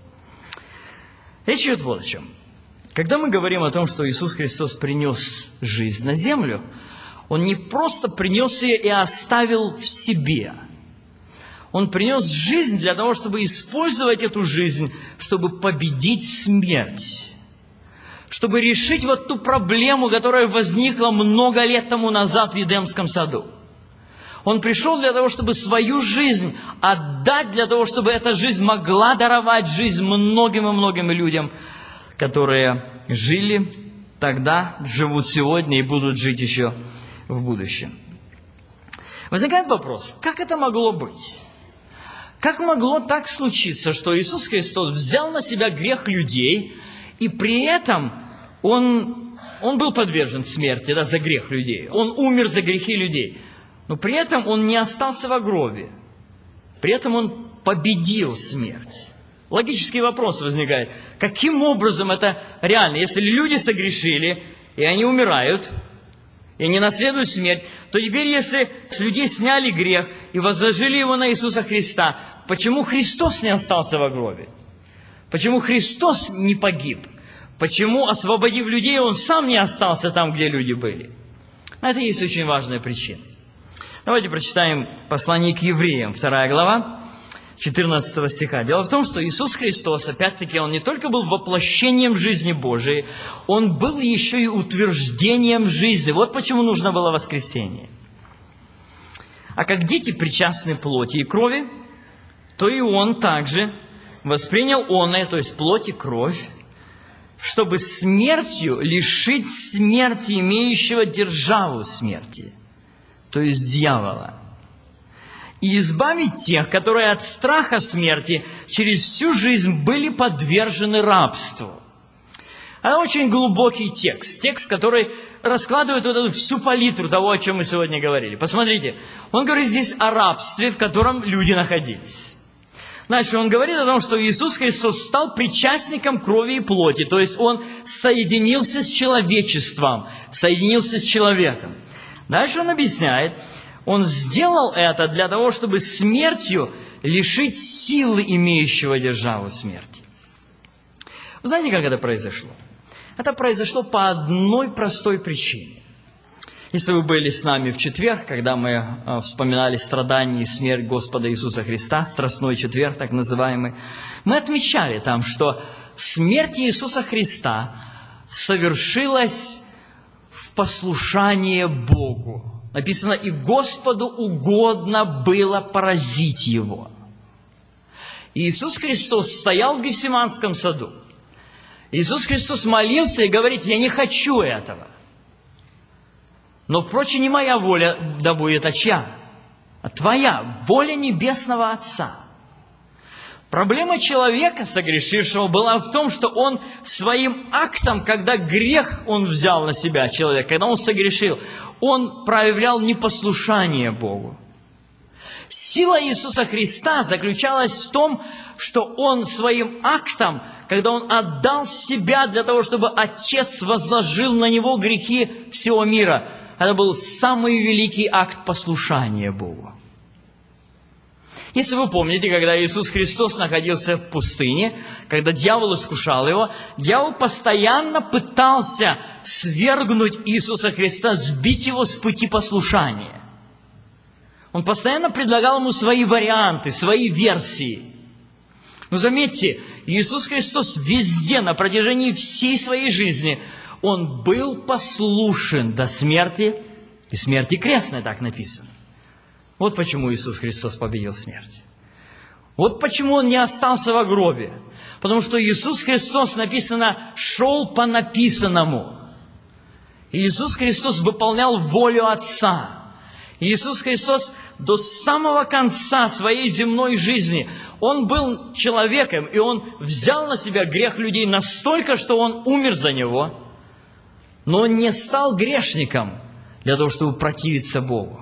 Speaker 2: Речь идет вот о чем. Когда мы говорим о том, что Иисус Христос принес жизнь на землю, Он не просто принес ее и оставил в себе. Он принес жизнь для того, чтобы использовать эту жизнь, чтобы победить смерть. Чтобы решить вот ту проблему, которая возникла много лет тому назад в Эдемском саду. Он пришел для того, чтобы свою жизнь отдать, для того, чтобы эта жизнь могла даровать жизнь многим и многим людям, которые жили тогда, живут сегодня и будут жить еще в будущем. Возникает вопрос: как это могло быть? Как могло так случиться, что Иисус Христос взял на себя грех людей, и при этом Он, он был подвержен смерти, да, за грех людей. Он умер за грехи людей. Но при этом Он не остался в гробе. При этом Он победил смерть. Логический вопрос возникает: каким образом это реально? Если люди согрешили, и они умирают, и они наследуют смерть, то теперь, если с людей сняли грех и возложили его на Иисуса Христа, почему Христос не остался в гробе? Почему Христос не погиб? Почему, освободив людей, Он сам не остался там, где люди были? На это есть очень важная причина. Давайте прочитаем послание к евреям, вторая глава, четырнадцатого стиха. Дело в том, что Иисус Христос, опять-таки, Он не только был воплощением жизни Божией, Он был еще и утверждением жизни. Вот почему нужно было воскресение. А как дети причастны плоти и крови, то и Он также воспринял оное, то есть плоть и кровь, чтобы смертью лишить смерти имеющего державу смерти, то есть дьявола, и избавить тех, которые от страха смерти через всю жизнь были подвержены рабству. Это очень глубокий текст, текст, который раскладывает вот эту всю палитру того, о чем мы сегодня говорили. Посмотрите, он говорит здесь о рабстве, в котором люди находились. Значит, он говорит о том, что Иисус Христос стал причастником крови и плоти, то есть Он соединился с человечеством, соединился с человеком. Дальше он объясняет, Он сделал это для того, чтобы смертью лишить силы имеющего державу смерти. Вы знаете, как это произошло? Это произошло по одной простой причине. Если вы были с нами в четверг, когда мы вспоминали страдания и смерть Господа Иисуса Христа, Страстной четверг так называемый, мы отмечали там, что смерть Иисуса Христа совершилась в послушании Богу. Написано: «И Господу угодно было поразить Его». Иисус Христос стоял в Гефсиманском саду. Иисус Христос молился и говорит: «Я не хочу этого. Но, впрочем, не моя воля, да будет, а чья? А твоя, воля небесного Отца». Проблема человека, согрешившего, была в том, что он своим актом, когда грех он взял на себя, человек, когда он согрешил, он проявлял непослушание Богу. Сила Иисуса Христа заключалась в том, что Он своим актом, когда Он отдал себя для того, чтобы Отец возложил на Него грехи всего мира, это был самый великий акт послушания Богу. Если вы помните, когда Иисус Христос находился в пустыне, когда дьявол искушал Его, дьявол постоянно пытался свергнуть Иисуса Христа, сбить Его с пути послушания. Он постоянно предлагал Ему свои варианты, свои версии. Но заметьте, Иисус Христос везде, на протяжении всей своей жизни, Он был послушен до смерти, и смерти крестной, так написано. Вот почему Иисус Христос победил смерть. Вот почему Он не остался во гробе. Потому что Иисус Христос, написано, шел по написанному. И Иисус Христос выполнял волю Отца. И Иисус Христос до самого конца своей земной жизни, Он был человеком, и Он взял на себя грех людей настолько, что Он умер за него, но Он не стал грешником для того, чтобы противиться Богу.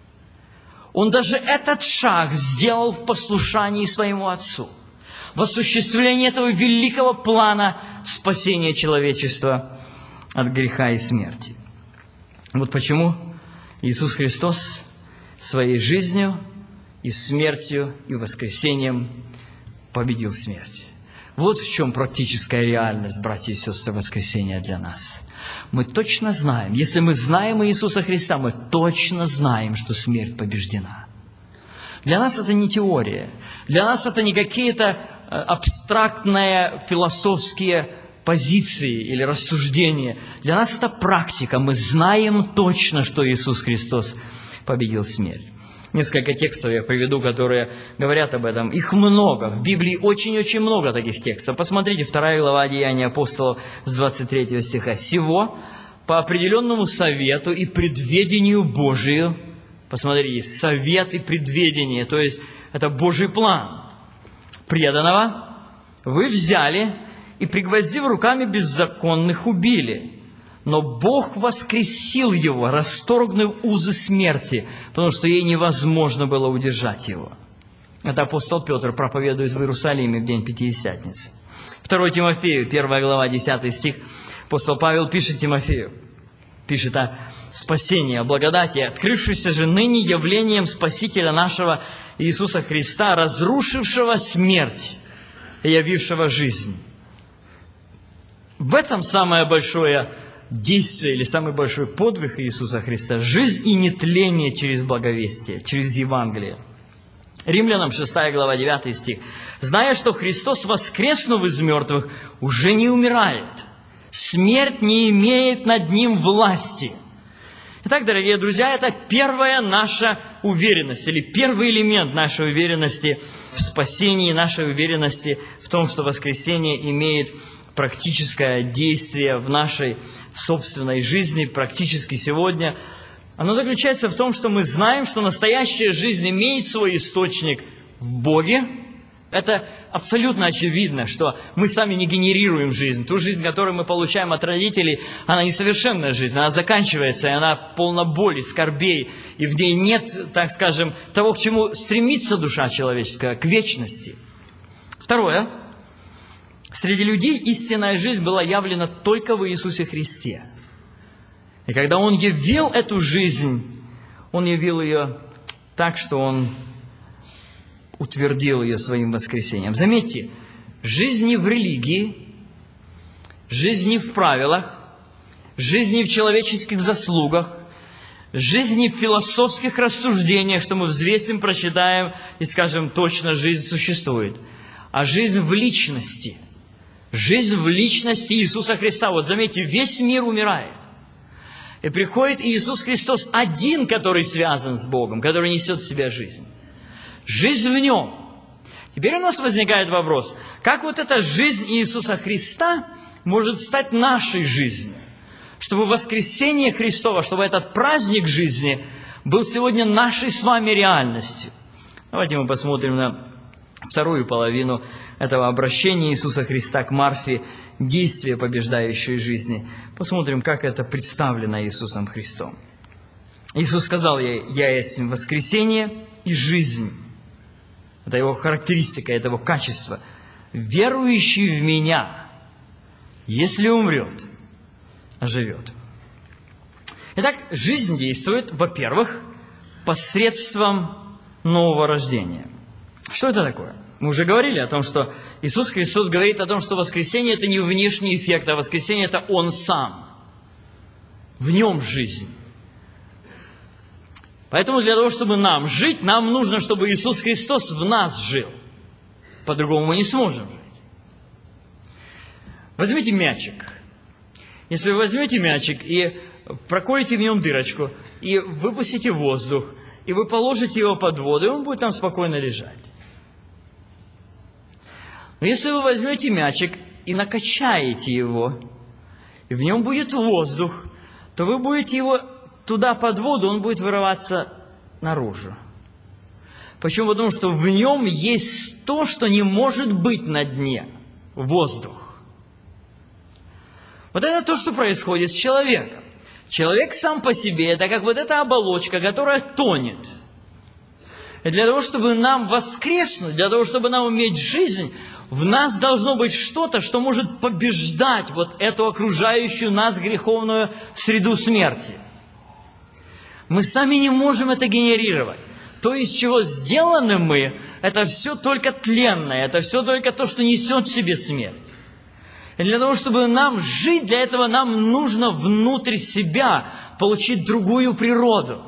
Speaker 2: Он даже этот шаг сделал в послушании своему Отцу, в осуществлении этого великого плана спасения человечества от греха и смерти. Вот почему Иисус Христос своей жизнью и смертью и воскресением победил смерть. Вот в чем практическая реальность, братья и сестры, воскресения для нас. Мы точно знаем, если мы знаем Иисуса Христа, мы точно знаем, что смерть побеждена. Для нас это не теория, для нас это не какие-то абстрактные философские позиции или рассуждения. Для нас это практика. Мы знаем точно, что Иисус Христос победил смерть. Несколько текстов я приведу, которые говорят об этом. Их много. В Библии очень-очень много таких текстов. Посмотрите, вторая глава Деяний апостолов с двадцать третьего стиха. «Сего по определенному совету и предведению Божию». Посмотрите, совет и предведение, то есть это Божий план. «Преданного вы взяли и, пригвоздив руками беззаконных, убили. Но Бог воскресил его, расторгнув узы смерти, потому что ей невозможно было удержать его». Это апостол Петр проповедует в Иерусалиме в день Пятидесятницы. второе Тимофею, первая глава, десятый стих. Апостол Павел пишет Тимофею, пишет о спасении, о благодати, открывшейся же ныне явлением Спасителя нашего Иисуса Христа, разрушившего смерть и явившего жизнь. В этом самое большое действие или самый большой подвиг Иисуса Христа – жизнь и нетление через благовестие, через Евангелие. Римлянам шестая глава, девятый стих. «Зная, что Христос, воскреснув из мертвых, уже не умирает, смерть не имеет над Ним власти». Итак, дорогие друзья, это первая наша уверенность, или первый элемент нашей уверенности в спасении, нашей уверенности в том, что воскресение имеет практическое действие в нашей собственной жизни, практически сегодня. Оно заключается в том, что мы знаем, что настоящая жизнь имеет свой источник в Боге. Это абсолютно очевидно, что мы сами не генерируем жизнь. Ту жизнь, которую мы получаем от родителей, она несовершенная жизнь, она заканчивается, и она полна боли, скорбей, и в ней нет, так скажем, того, к чему стремится душа человеческая, к вечности. Второе. Среди людей истинная жизнь была явлена только в Иисусе Христе. И когда Он явил эту жизнь, Он явил ее так, что Он утвердил ее своим воскресением. Заметьте, жизнь не в религии, жизнь не в правилах, жизнь не в человеческих заслугах, жизнь не в философских рассуждениях, что мы взвесим, прочитаем и скажем, точно жизнь существует, а жизнь в личности. Жизнь в личности Иисуса Христа. Вот заметьте, весь мир умирает. И приходит Иисус Христос один, который связан с Богом, который несет в себя жизнь. Жизнь в Нем. Теперь у нас возникает вопрос, как вот эта жизнь Иисуса Христа может стать нашей жизнью? Чтобы воскресение Христово, чтобы этот праздник жизни был сегодня нашей с вами реальностью. Давайте мы посмотрим на вторую половину этого обращения Иисуса Христа к Марфе, действие побеждающей жизни. Посмотрим, как это представлено Иисусом Христом. Иисус сказал ей: «Я есть воскресение и жизнь». Это Его характеристика, это Его качество. «Верующий в Меня, если умрет, оживет». Итак, жизнь действует, во-первых, посредством нового рождения. Что это такое? Мы уже говорили о том, что Иисус Христос говорит о том, что воскресение – это не внешний эффект, а воскресение – это Он Сам. В Нем жизнь. Поэтому для того, чтобы нам жить, нам нужно, чтобы Иисус Христос в нас жил. По-другому мы не сможем жить. Возьмите мячик. Если вы возьмете мячик и проколите в нем дырочку, и выпустите воздух, и вы положите его под воду, и он будет там спокойно лежать. Но если вы возьмете мячик и накачаете его, и в нем будет воздух, то вы будете его туда под воду, он будет вырываться наружу. Почему? Потому что в нем есть то, что не может быть на дне – воздух. Вот это то, что происходит с человеком. Человек сам по себе – это как вот эта оболочка, которая тонет. И для того, чтобы нам воскреснуть, для того, чтобы нам иметь жизнь, в нас должно быть что-то, что может побеждать вот эту окружающую нас греховную среду смерти. Мы сами не можем это генерировать. То, из чего сделаны мы, это все только тленное, это все только то, что несет в себе смерть. И для того, чтобы нам жить, для этого нам нужно внутрь себя получить другую природу.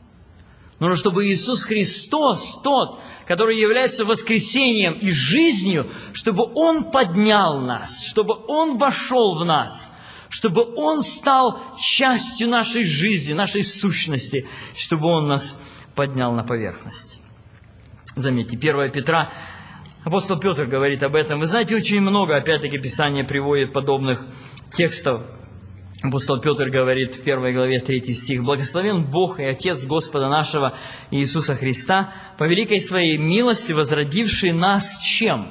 Speaker 2: Нужно, чтобы Иисус Христос, тот, который является воскресением и жизнью, чтобы Он поднял нас, чтобы Он вошел в нас, чтобы Он стал частью нашей жизни, нашей сущности, чтобы Он нас поднял на поверхность. Заметьте, первое Петра, апостол Петр говорит об этом. Вы знаете, очень много, опять-таки, Писание приводит подобных текстов. Апостол Петр говорит в первой главе третий стих: «Благословен Бог и Отец Господа нашего Иисуса Христа, по великой Своей милости возродивший нас чем?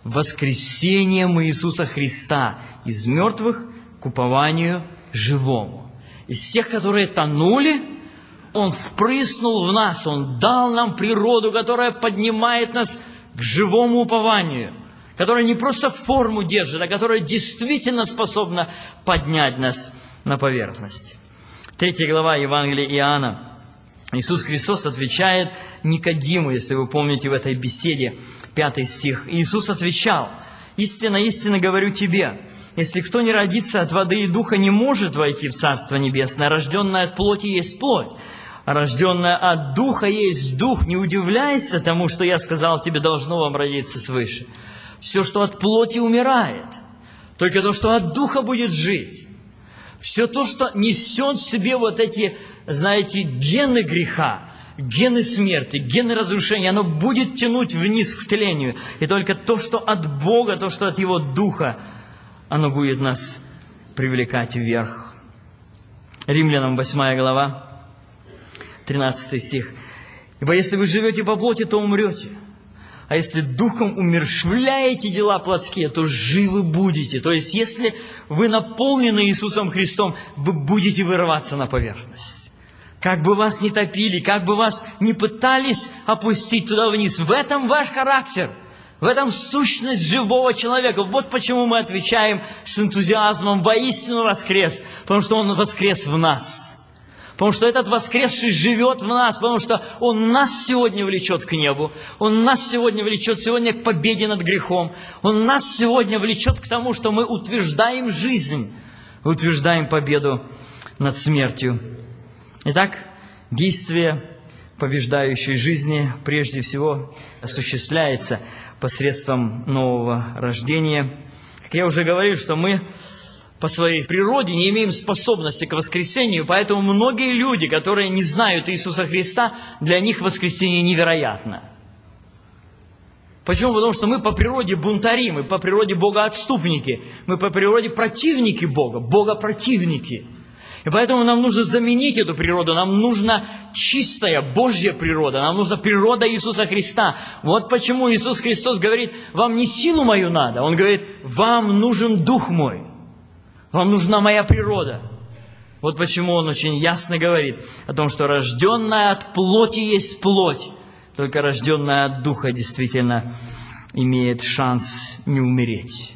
Speaker 2: Воскресением Иисуса Христа из мертвых к упованию живому». Из тех, которые тонули, Он впрыснул в нас, Он дал нам природу, которая поднимает нас к живому упованию, которая не просто форму держит, а которая действительно способна поднять нас на поверхность. Третья глава Евангелия Иоанна. Иисус Христос отвечает Никодиму, если вы помните в этой беседе, пятый стих. Иисус отвечал: «Истинно, истинно говорю тебе, если кто не родится от воды и духа, не может войти в Царство Небесное. Рожденное от плоти есть плоть, а рожденное от духа есть дух. Не удивляйся тому, что я сказал тебе, должно вам родиться свыше. Все, что от плоти, умирает. Только то, что от духа, будет жить. Все то, что несет в себе вот эти, знаете, гены греха, гены смерти, гены разрушения, оно будет тянуть вниз к тлению. И только то, что от Бога, то, что от Его духа, оно будет нас привлекать вверх». Римлянам восьмая глава, тринадцатый стих. «Ибо если вы живете по плоти, то умрете. А если духом умерщвляете дела плотские, то живы будете». То есть, если вы наполнены Иисусом Христом, вы будете вырываться на поверхность. Как бы вас ни топили, как бы вас ни пытались опустить туда вниз, в этом ваш характер, в этом сущность живого человека. Вот почему мы отвечаем с энтузиазмом: «Воистину воскрес», потому что Он воскрес в нас. Потому что этот воскресший живет в нас, потому что Он нас сегодня влечет к небу, Он нас сегодня влечет сегодня к победе над грехом, Он нас сегодня влечет к тому, что мы утверждаем жизнь, утверждаем победу над смертью. Итак, действие побеждающей жизни прежде всего осуществляется посредством нового рождения. Как я уже говорил, что мы по своей природе не имеем способности к воскресению, поэтому многие люди, которые не знают Иисуса Христа, для них воскресение невероятно. Почему? Потому что мы по природе бунтари, мы по природе богоотступники, мы по природе противники Бога, богопротивники. И поэтому нам нужно заменить эту природу, нам нужна чистая Божья природа, нам нужна природа Иисуса Христа. Вот почему Иисус Христос говорит: «Вам не силу мою надо», Он говорит: «Вам нужен Дух мой». Вам нужна моя природа. Вот почему Он очень ясно говорит о том, что рожденная от плоти есть плоть, только рожденная от Духа действительно имеет шанс не умереть.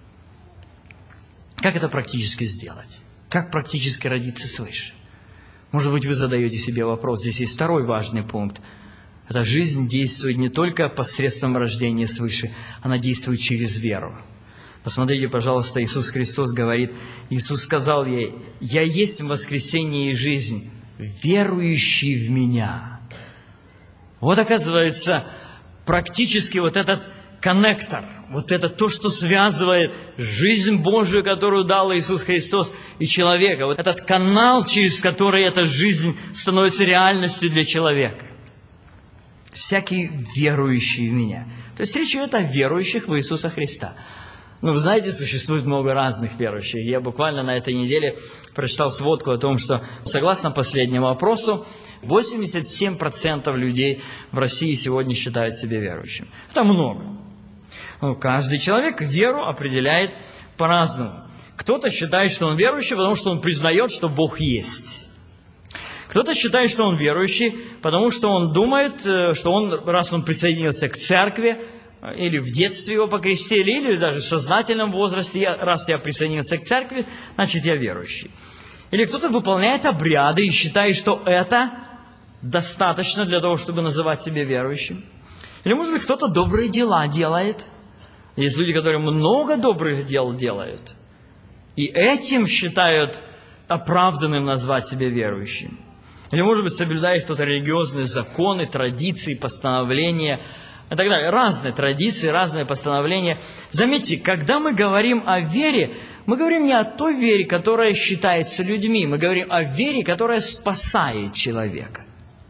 Speaker 2: Как это практически сделать? Как практически родиться свыше? Может быть, вы задаете себе вопрос. Здесь есть второй важный пункт. Эта жизнь действует не только посредством рождения свыше, она действует через веру. Посмотрите, пожалуйста, Иисус Христос говорит, Иисус сказал ей: «Я есть воскресение и жизнь, верующий в Меня». Вот, оказывается, практически вот этот коннектор, вот это то, что связывает жизнь Божию, которую дал Иисус Христос, и человека. Вот этот канал, через который эта жизнь становится реальностью для человека. Всякий верующий в Меня. То То есть речь идет о верующих в Иисуса Христа. Ну, вы знаете, существует много разных верующих. Я буквально на этой неделе прочитал сводку о том, что, согласно последнему опросу, восемьдесят семь процентов людей в России сегодня считают себя верующими. Это много. Ну, каждый человек веру определяет по-разному. Кто-то считает, что он верующий, потому что он признает, что Бог есть. Кто-то считает, что он верующий, потому что он думает, что он, раз он присоединился к церкви, или в детстве его покрестили, или даже в сознательном возрасте, раз я присоединился к церкви, значит я верующий. Или кто-то выполняет обряды и считает, что это достаточно для того, чтобы называть себя верующим. Или, может быть, кто-то добрые дела делает. Есть люди, которые много добрых дел делают. И этим считают оправданным назвать себя верующим. Или, может быть, соблюдает кто-то религиозные законы, традиции, постановления и так далее. Разные традиции, разные постановления. Заметьте, когда мы говорим о вере, мы говорим не о той вере, которая считается людьми. Мы говорим о вере, которая спасает человека.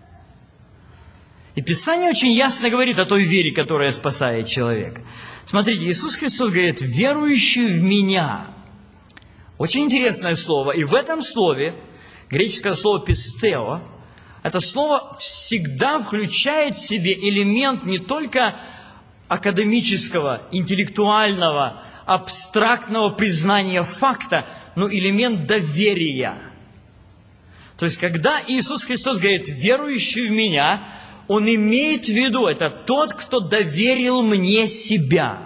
Speaker 2: И Писание очень ясно говорит о той вере, которая спасает человека. Смотрите, Иисус Христос говорит: «Верующий в Меня». Очень интересное слово. И в этом слове, греческое слово «пистео», это слово всегда включает в себе элемент не только академического, интеллектуального, абстрактного признания факта, но элемент доверия. То есть, когда Иисус Христос говорит «верующий в Меня», Он имеет в виду, это тот, кто доверил мне себя.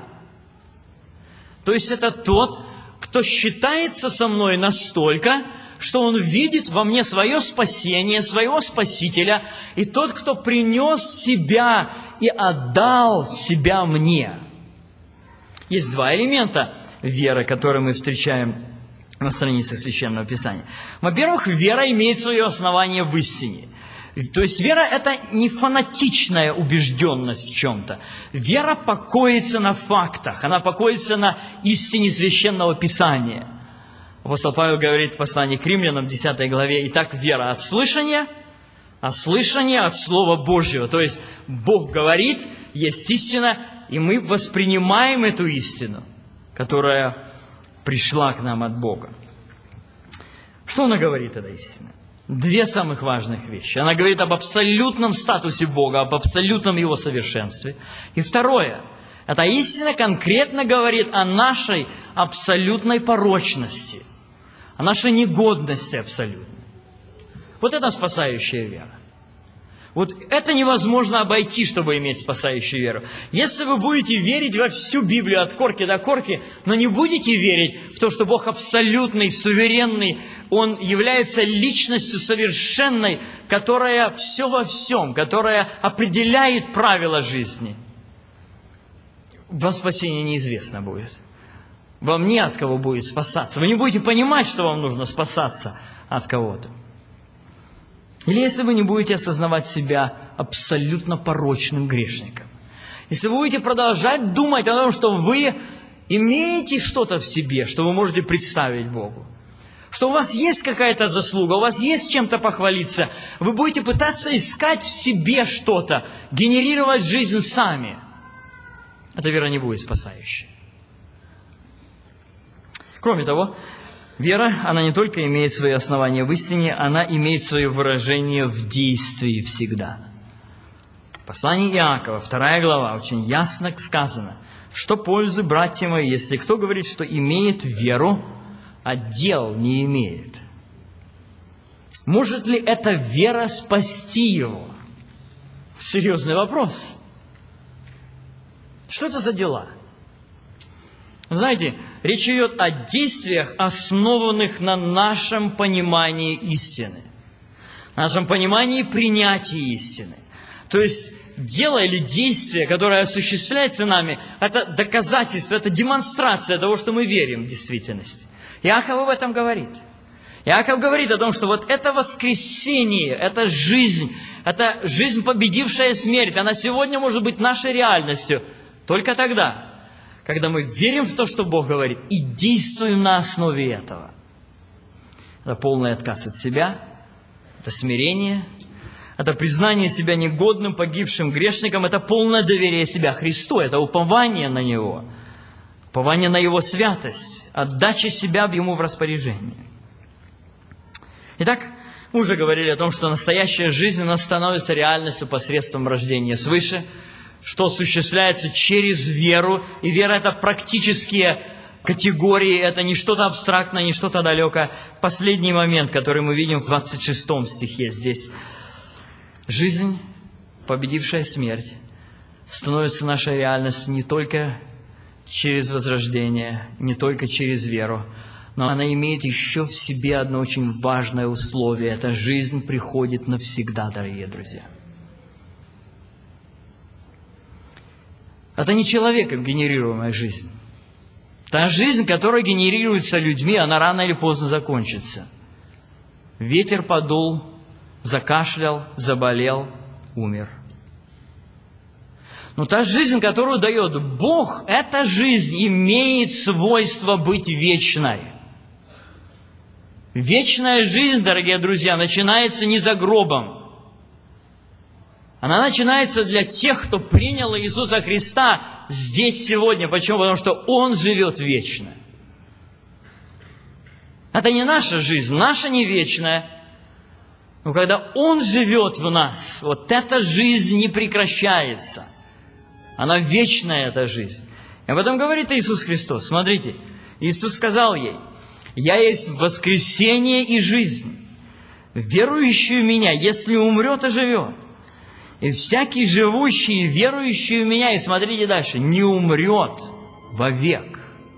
Speaker 2: То есть, это тот, кто считается со мной настолько, что он видит во мне свое спасение, своего Спасителя, и тот, кто принес себя и отдал себя мне. Есть два элемента веры, которые мы встречаем на страницах Священного Писания. Во-первых, вера имеет свое основание в истине. То есть вера – это не фанатичная убежденность в чем-то. Вера покоится на фактах, она покоится на истине Священного Писания. Апостол Павел говорит в послании к Римлянам, в десятой главе: «Итак, вера от слышания, а слышание от Слова Божьего». То есть Бог говорит, есть истина, и мы воспринимаем эту истину, которая пришла к нам от Бога. Что она говорит, эта истина? Две самых важных вещи. Она говорит об абсолютном статусе Бога, об абсолютном Его совершенстве. И второе. Эта истина конкретно говорит о нашей абсолютной порочности, о нашей негодности абсолютной. Вот это спасающая вера. Вот это невозможно обойти, чтобы иметь спасающую веру. Если вы будете верить во всю Библию от корки до корки, но не будете верить в то, что Бог абсолютный, суверенный, Он является личностью совершенной, которая все во всем, которая определяет правила жизни, вам спасение неизвестно будет. Вам не от кого будет спасаться. Вы не будете понимать, что вам нужно спасаться от кого-то. Или если вы не будете осознавать себя абсолютно порочным грешником. Если вы будете продолжать думать о том, что вы имеете что-то в себе, что вы можете представить Богу, что у вас есть какая-то заслуга, у вас есть чем-то похвалиться, вы будете пытаться искать в себе что-то, генерировать жизнь сами, эта вера не будет спасающей. Кроме того, вера, она не только имеет свои основания в истине, она имеет свое выражение в действии всегда. В послании Иакова, вторая глава, очень ясно сказано: что пользы, братья мои, если кто говорит, что имеет веру, а дел не имеет? Может ли эта вера спасти его? Серьезный вопрос. Что это за дела? Знаете, речь идет о действиях, основанных на нашем понимании истины, нашем понимании принятия истины. То есть дело или действие, которое осуществляется нами, это доказательство, это демонстрация того, что мы верим в действительность. Иаков об этом говорит. Иаков говорит о том, что вот это воскресение, это жизнь, это жизнь, победившая смерть, она сегодня может быть нашей реальностью только тогда, когда мы верим в то, что Бог говорит, и действуем на основе этого. Это полный отказ от себя, это смирение, это признание себя негодным, погибшим грешником, это полное доверие себя Христу, это упование на Него, упование на Его святость, отдача себя Ему в распоряжение. Итак, мы уже говорили о том, что настоящая жизнь, она становится реальностью посредством рождения свыше, что осуществляется через веру, и вера – это практические категории, это не что-то абстрактное, не что-то далекое. Последний момент, который мы видим в двадцать шестом стихе здесь. Жизнь, победившая смерть, становится нашей реальностью не только через возрождение, не только через веру, но она имеет еще в себе одно очень важное условие. Эта жизнь приходит навсегда, дорогие друзья. Это не человеком генерируемая жизнь. Та жизнь, которая генерируется людьми, она рано или поздно закончится. Ветер подул, закашлял, заболел, умер. Но та жизнь, которую дает Бог, эта жизнь имеет свойство быть вечной. Вечная жизнь, дорогие друзья, начинается не за гробом. Она начинается для тех, кто принял Иисуса Христа здесь сегодня. Почему? Потому что Он живет вечно. Это не наша жизнь, наша не вечная. Но когда Он живет в нас, вот эта жизнь не прекращается. Она вечная, эта жизнь. И об этом говорит Иисус Христос. Смотрите, Иисус сказал ей: «Я есть воскресение и жизнь. Верующий в Меня, если умрет, оживет. И всякий живущий и верующий в Меня, и смотрите дальше, не умрет вовек».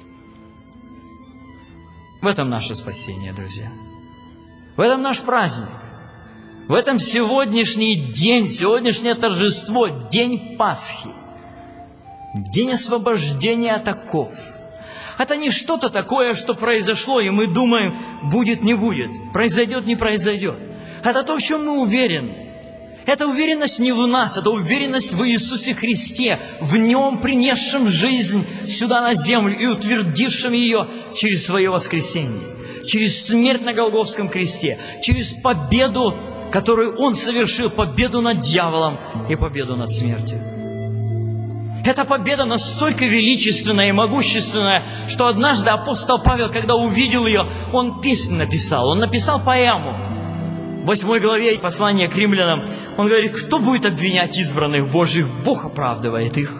Speaker 2: В этом наше спасение, друзья. В этом наш праздник. В этом сегодняшний день, сегодняшнее торжество, день Пасхи. День освобождения от оков. Это не что-то такое, что произошло, и мы думаем, будет, не будет, произойдет, не произойдет. Это то, в чем мы уверены. Это уверенность не в нас, это уверенность в Иисусе Христе, в Нем, принесшем жизнь сюда на землю и утвердившем ее через свое воскресение, через смерть на Голгофском кресте, через победу, которую Он совершил, победу над дьяволом и победу над смертью. Эта победа настолько величественная и могущественная, что однажды апостол Павел, когда увидел ее, он песнь написал, он написал поэму. В восьмой главе послания к римлянам он говорит: кто будет обвинять избранных Божьих? Бог оправдывает их.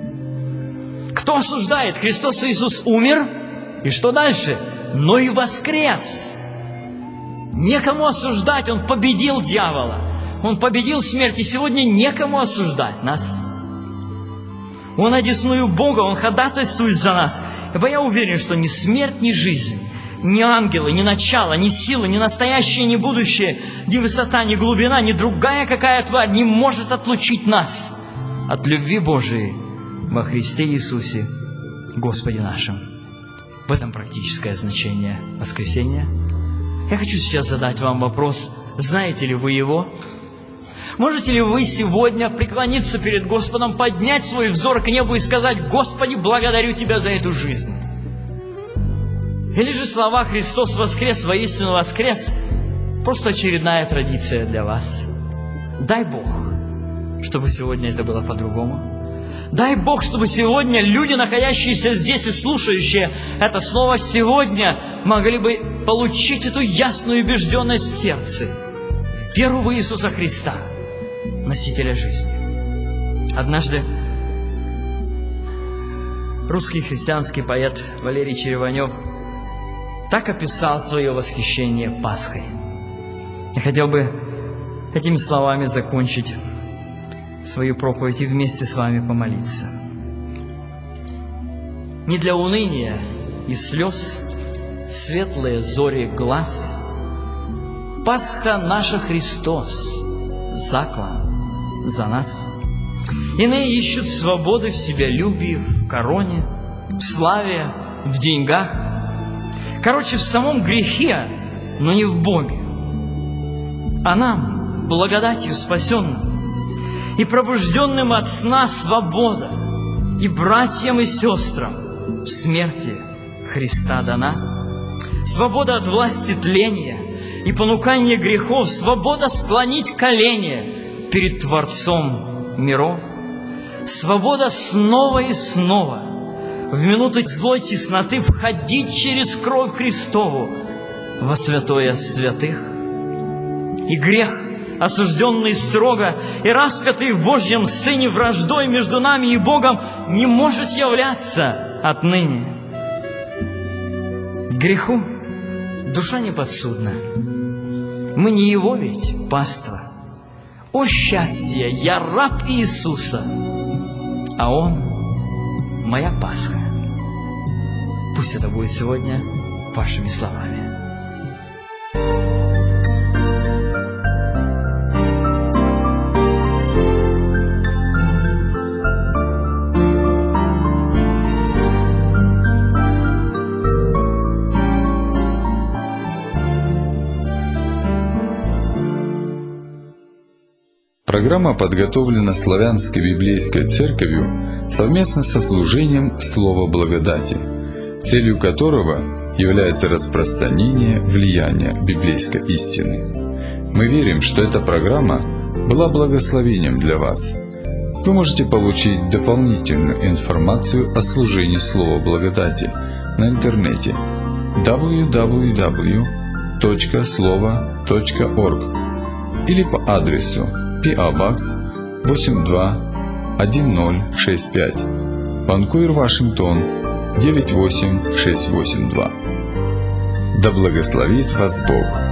Speaker 2: Кто осуждает? Христос Иисус умер, и что дальше? Но и воскрес. Некому осуждать, Он победил дьявола, Он победил смерть, и сегодня некому осуждать нас. Он одесную Бога, Он ходатайствует за нас. Ибо я уверен, что ни смерть, ни жизнь, ни ангелы, ни начало, ни силы, ни настоящее, ни будущее, ни высота, ни глубина, ни другая какая тварь не может отлучить нас от любви Божией во Христе Иисусе, Господе нашим. В этом практическое значение воскресения. Я хочу сейчас задать вам вопрос: знаете ли вы Его? Можете ли вы сегодня преклониться перед Господом, поднять свой взор к небу и сказать: Господи, благодарю Тебя за эту жизнь? Или же слова «Христос воскрес, воистину воскрес» просто очередная традиция для вас? Дай Бог, чтобы сегодня это было по-другому. Дай Бог, чтобы сегодня люди, находящиеся здесь и слушающие это слово, сегодня могли бы получить эту ясную убежденность в сердце, веру в Иисуса Христа, носителя жизни. Однажды русский христианский поэт Валерий Череванев так описал свое восхищение Пасхой. Я хотел бы этими словами закончить свою проповедь и вместе с вами помолиться. Не для уныния и слез, светлые зори глаз, Пасха наша Христос заклан за нас. Иные ищут свободы в себялюбии, в короне, в славе, в деньгах. Короче, в самом грехе, но не в Боге. А нам, благодатью спасенным и пробужденным от сна, свобода, и братьям и сестрам в смерти Христа дана. Свобода от власти тления, и понукание грехов, свобода склонить колени перед Творцом миров, свобода снова и снова в минуты злой тесноты входить через кровь Христову во святое святых. И грех, осужденный строго и распятый в Божьем Сыне враждой между нами и Богом, не может являться отныне. Греху душа не подсудна. Мы не его ведь паства. О счастье, я раб Иисуса, а Он моя Пасха. Пусть это будет сегодня вашими словами.
Speaker 1: Программа подготовлена Славянской библейской церковью совместно со служением Слова Благодати, целью которого является распространение влияния библейской истины. Мы верим, что эта программа была благословением для вас. Вы можете получить дополнительную информацию о служении Слова Благодати на интернете дабл ю дабл ю дабл ю точка слова точка орг или по адресу пи о Box восемь два один ноль шесть пять, Ванкувер, Вашингтон девять восемь шесть восемь два. Да благословит вас Бог!